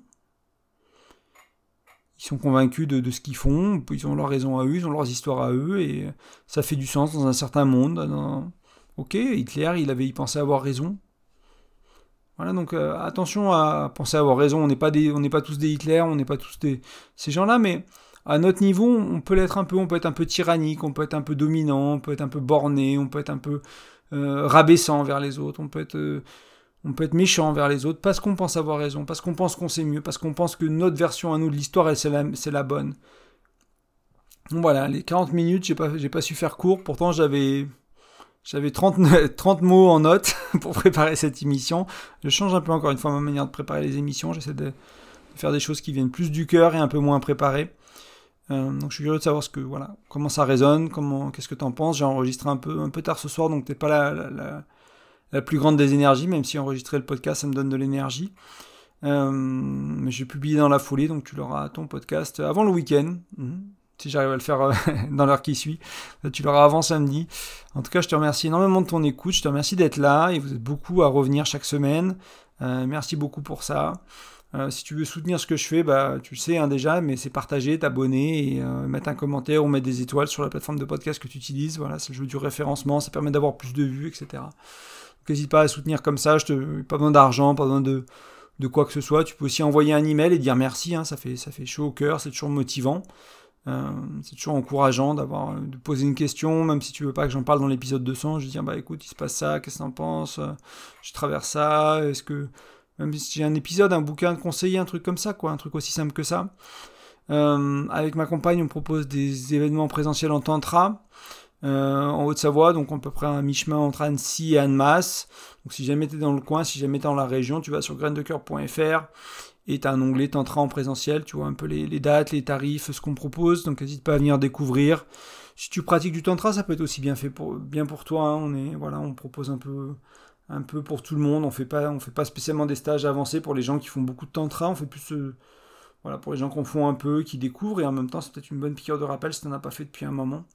Ils sont convaincus de, de ce qu'ils font, ils ont leur raison à eux, ils ont leurs histoires à eux, et ça fait du sens dans un certain monde. Dans... Ok, Hitler, il avait, il pensait avoir raison. Voilà, donc euh, attention à penser avoir raison. On n'est pas des, on n'est pas tous des Hitler, on n'est pas tous des ces gens-là, mais à notre niveau, on peut l'être un peu. On peut être un peu tyrannique, on peut être un peu dominant, on peut être un peu borné, on peut être un peu euh, rabaissant vers les autres, on peut être euh, On peut être méchant envers les autres parce qu'on pense avoir raison, parce qu'on pense qu'on sait mieux, parce qu'on pense que notre version à nous de l'histoire, elle, c'est, la, c'est la bonne. Donc voilà, les quarante minutes, j'ai pas, j'ai pas su faire court. Pourtant, j'avais, j'avais trente, trente mots en note pour préparer cette émission. Je change un peu encore une fois ma manière de préparer les émissions. J'essaie de, de faire des choses qui viennent plus du cœur et un peu moins préparées. Euh, donc je suis curieux de savoir ce que, voilà, comment ça résonne, comment, qu'est-ce que t'en penses. J'ai enregistré un peu, un peu tard ce soir, donc t'es pas la... la, la la plus grande des énergies, même si enregistrer le podcast, ça me donne de l'énergie. Euh, mais je vais publier dans la foulée, donc tu l'auras ton podcast avant le week-end, mmh. si j'arrive à le faire euh, dans l'heure qui suit. Tu l'auras avant samedi. En tout cas, je te remercie énormément de ton écoute, je te remercie d'être là, et vous êtes beaucoup à revenir chaque semaine. Euh, merci beaucoup pour ça. Euh, si tu veux soutenir ce que je fais, bah, tu le sais hein, déjà, mais c'est partager, t'abonner et euh, mettre un commentaire ou mettre des étoiles sur la plateforme de podcast que tu utilises. Voilà, c'est le jeu du référencement, ça permet d'avoir plus de vues, et cetera. Donc n'hésite pas à soutenir comme ça, je te, pas besoin d'argent, pas besoin de, de quoi que ce soit. Tu peux aussi envoyer un email et dire merci, hein, ça fait, ça fait chaud au cœur, c'est toujours motivant. Euh, c'est toujours encourageant d'avoir, de poser une question, même si tu veux pas que j'en parle dans l'épisode deux cents, je dis bah écoute, il se passe ça, qu'est-ce que t'en penses, je traverse ça, est-ce que, même si j'ai un épisode, un bouquin de conseiller, un truc comme ça, quoi, un truc aussi simple que ça. Euh, avec ma compagne, on propose des événements présentiels en tantra, Euh, en Haute-Savoie, donc à peu près un mi-chemin entre Annecy et Annemasse. Donc si jamais t'es dans le coin, si jamais t'es dans la région, tu vas sur graines de coeur point f r et t'as un onglet tantra en présentiel, tu vois un peu les, les dates, les tarifs, ce qu'on propose, donc n'hésite pas à venir découvrir. Si tu pratiques du tantra, ça peut être aussi bien fait pour, bien pour toi, hein. on est, voilà, on propose un peu, un peu pour tout le monde, on fait pas, on fait pas spécialement des stages avancés pour les gens qui font beaucoup de tantra, on fait plus, euh, voilà, pour les gens qui en font un peu, qui découvrent, et en même temps c'est peut-être une bonne piqûre de rappel si t'en as pas fait depuis un moment.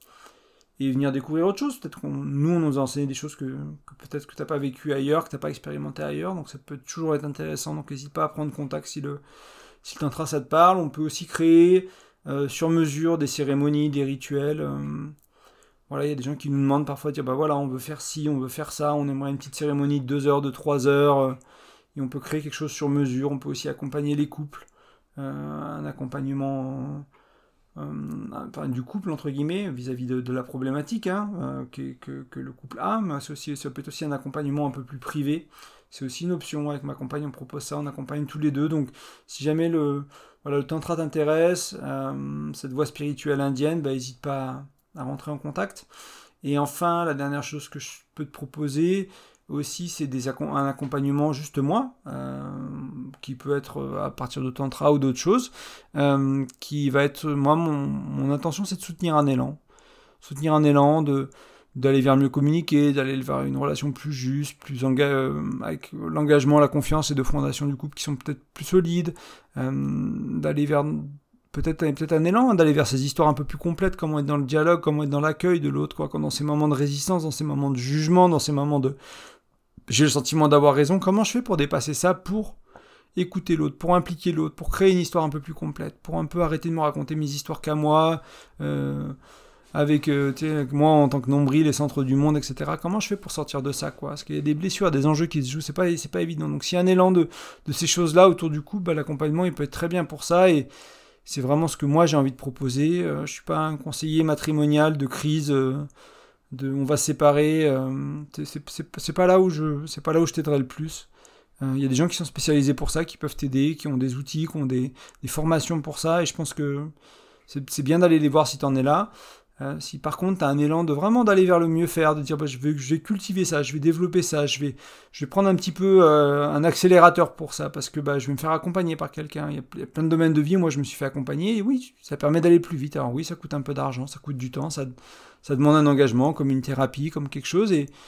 Et venir découvrir autre chose. Peut-être qu'on nous, on nous a enseigné des choses que, que peut-être que tu n'as pas vécu ailleurs, que tu n'as pas expérimenté ailleurs, donc ça peut toujours être intéressant. Donc n'hésite pas à prendre contact si le, si le tantra ça te parle. On peut aussi créer euh, sur mesure des cérémonies, des rituels. Euh, voilà, il y a des gens qui nous demandent parfois de dire bah voilà, on veut faire ci, on veut faire ça, on aimerait une petite cérémonie de deux heures, de trois heures, euh, et on peut créer quelque chose sur mesure. On peut aussi accompagner les couples, euh, un accompagnement. Euh, enfin, du couple entre guillemets vis-à-vis de, de la problématique hein, euh, que, que, que le couple a, mais c'est aussi, ça peut être aussi un accompagnement un peu plus privé, c'est aussi une option. Avec ma compagne on propose ça, on accompagne tous les deux, donc si jamais le, voilà, le tantra t'intéresse, euh, cette voie spirituelle indienne, bah, n'hésite pas à, à rentrer en contact. Et enfin la dernière chose que je peux te proposer aussi, c'est des, un accompagnement juste moi, euh, qui peut être à partir de tantra ou d'autres choses, euh, qui va être, moi, mon, mon intention, c'est de soutenir un élan. Soutenir un élan, de, d'aller vers mieux communiquer, d'aller vers une relation plus juste, plus enga- euh, avec l'engagement, la confiance et de fondation du couple qui sont peut-être plus solides, euh, d'aller vers... Peut-être, peut-être un élan, hein, d'aller vers ces histoires un peu plus complètes, comment être dans le dialogue, comment être dans l'accueil de l'autre, quoi, dans ces moments de résistance, dans ces moments de jugement, dans ces moments de... J'ai le sentiment d'avoir raison, comment je fais pour dépasser ça, pour écouter l'autre, pour impliquer l'autre, pour créer une histoire un peu plus complète, pour un peu arrêter de me raconter mes histoires qu'à moi, euh, avec, euh, avec moi en tant que nombril, les centres du monde, et cetera. Comment je fais pour sortir de ça, quoi? Parce qu'il y a des blessures, des enjeux qui se jouent, c'est pas, c'est pas évident. Donc s'il y a un élan de, de ces choses-là autour du couple, bah, l'accompagnement il peut être très bien pour ça, et c'est vraiment ce que moi j'ai envie de proposer. Euh, je suis pas un conseiller matrimonial de crise... Euh, de on va se séparer, euh, c'est, c'est, c'est pas là où je c'est pas là où je t'aiderai le plus. Il euh, y a des gens qui sont spécialisés pour ça, qui peuvent t'aider, qui ont des outils, qui ont des, des formations pour ça, et je pense que c'est, c'est bien d'aller les voir si t'en es là. Euh, si par contre t'as un élan de vraiment d'aller vers le mieux faire, de dire bah, je, vais, je vais cultiver ça, je vais développer ça, je vais, je vais prendre un petit peu euh, un accélérateur pour ça, parce que bah, je vais me faire accompagner par quelqu'un. Il y, a, il y a plein de domaines de vie, moi je me suis fait accompagner, et oui, ça permet d'aller plus vite. Alors oui, ça coûte un peu d'argent, ça coûte du temps, ça, ça demande un engagement, comme une thérapie, comme quelque chose, et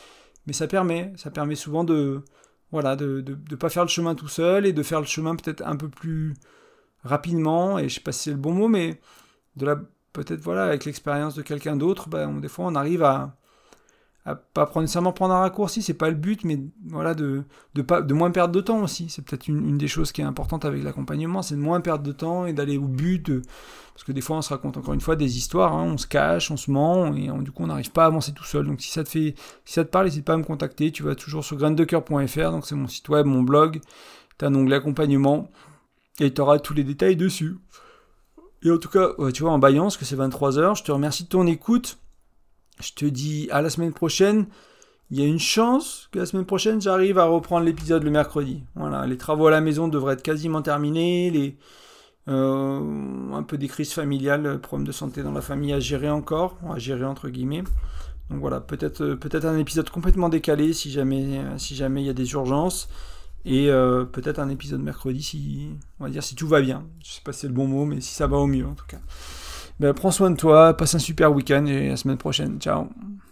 mais ça permet, ça permet souvent de, voilà, de, de, de pas faire le chemin tout seul et de faire le chemin peut-être un peu plus rapidement, et je sais pas si c'est le bon mot, mais de la, peut-être voilà, avec l'expérience de quelqu'un d'autre, ben, on, des fois on arrive à, à pas prendre, nécessairement prendre un raccourci, c'est pas le but, mais voilà, de, de, pas, de moins perdre de temps aussi. C'est peut-être une, une des choses qui est importante avec l'accompagnement, c'est de moins perdre de temps et d'aller au but, de, parce que des fois on se raconte encore une fois des histoires, hein, on se cache, on se ment, et on, du coup on n'arrive pas à avancer tout seul. Donc si ça te fait, si ça te parle, n'hésite pas à me contacter, tu vas toujours sur graines de coeur point f r, donc c'est mon site web, mon blog, tu as un onglet accompagnement, et tu auras tous les détails dessus. Et en tout cas, ouais, tu vois, en baillant, parce que c'est vingt-trois heures, je te remercie de ton écoute. Je te dis à la semaine prochaine. Il y a une chance que la semaine prochaine, j'arrive à reprendre l'épisode le mercredi. Voilà, les travaux à la maison devraient être quasiment terminés. Les, euh, un peu des crises familiales, problèmes de santé dans la famille à gérer encore, à gérer entre guillemets. Donc voilà, peut-être, peut-être un épisode complètement décalé si jamais, si jamais il y a des urgences. Et euh, peut-être un épisode mercredi si, on va dire, si tout va bien. Je sais pas si c'est le bon mot, mais si ça va au mieux en tout cas. Ben, prends soin de toi, passe un super week-end et à la semaine prochaine. Ciao.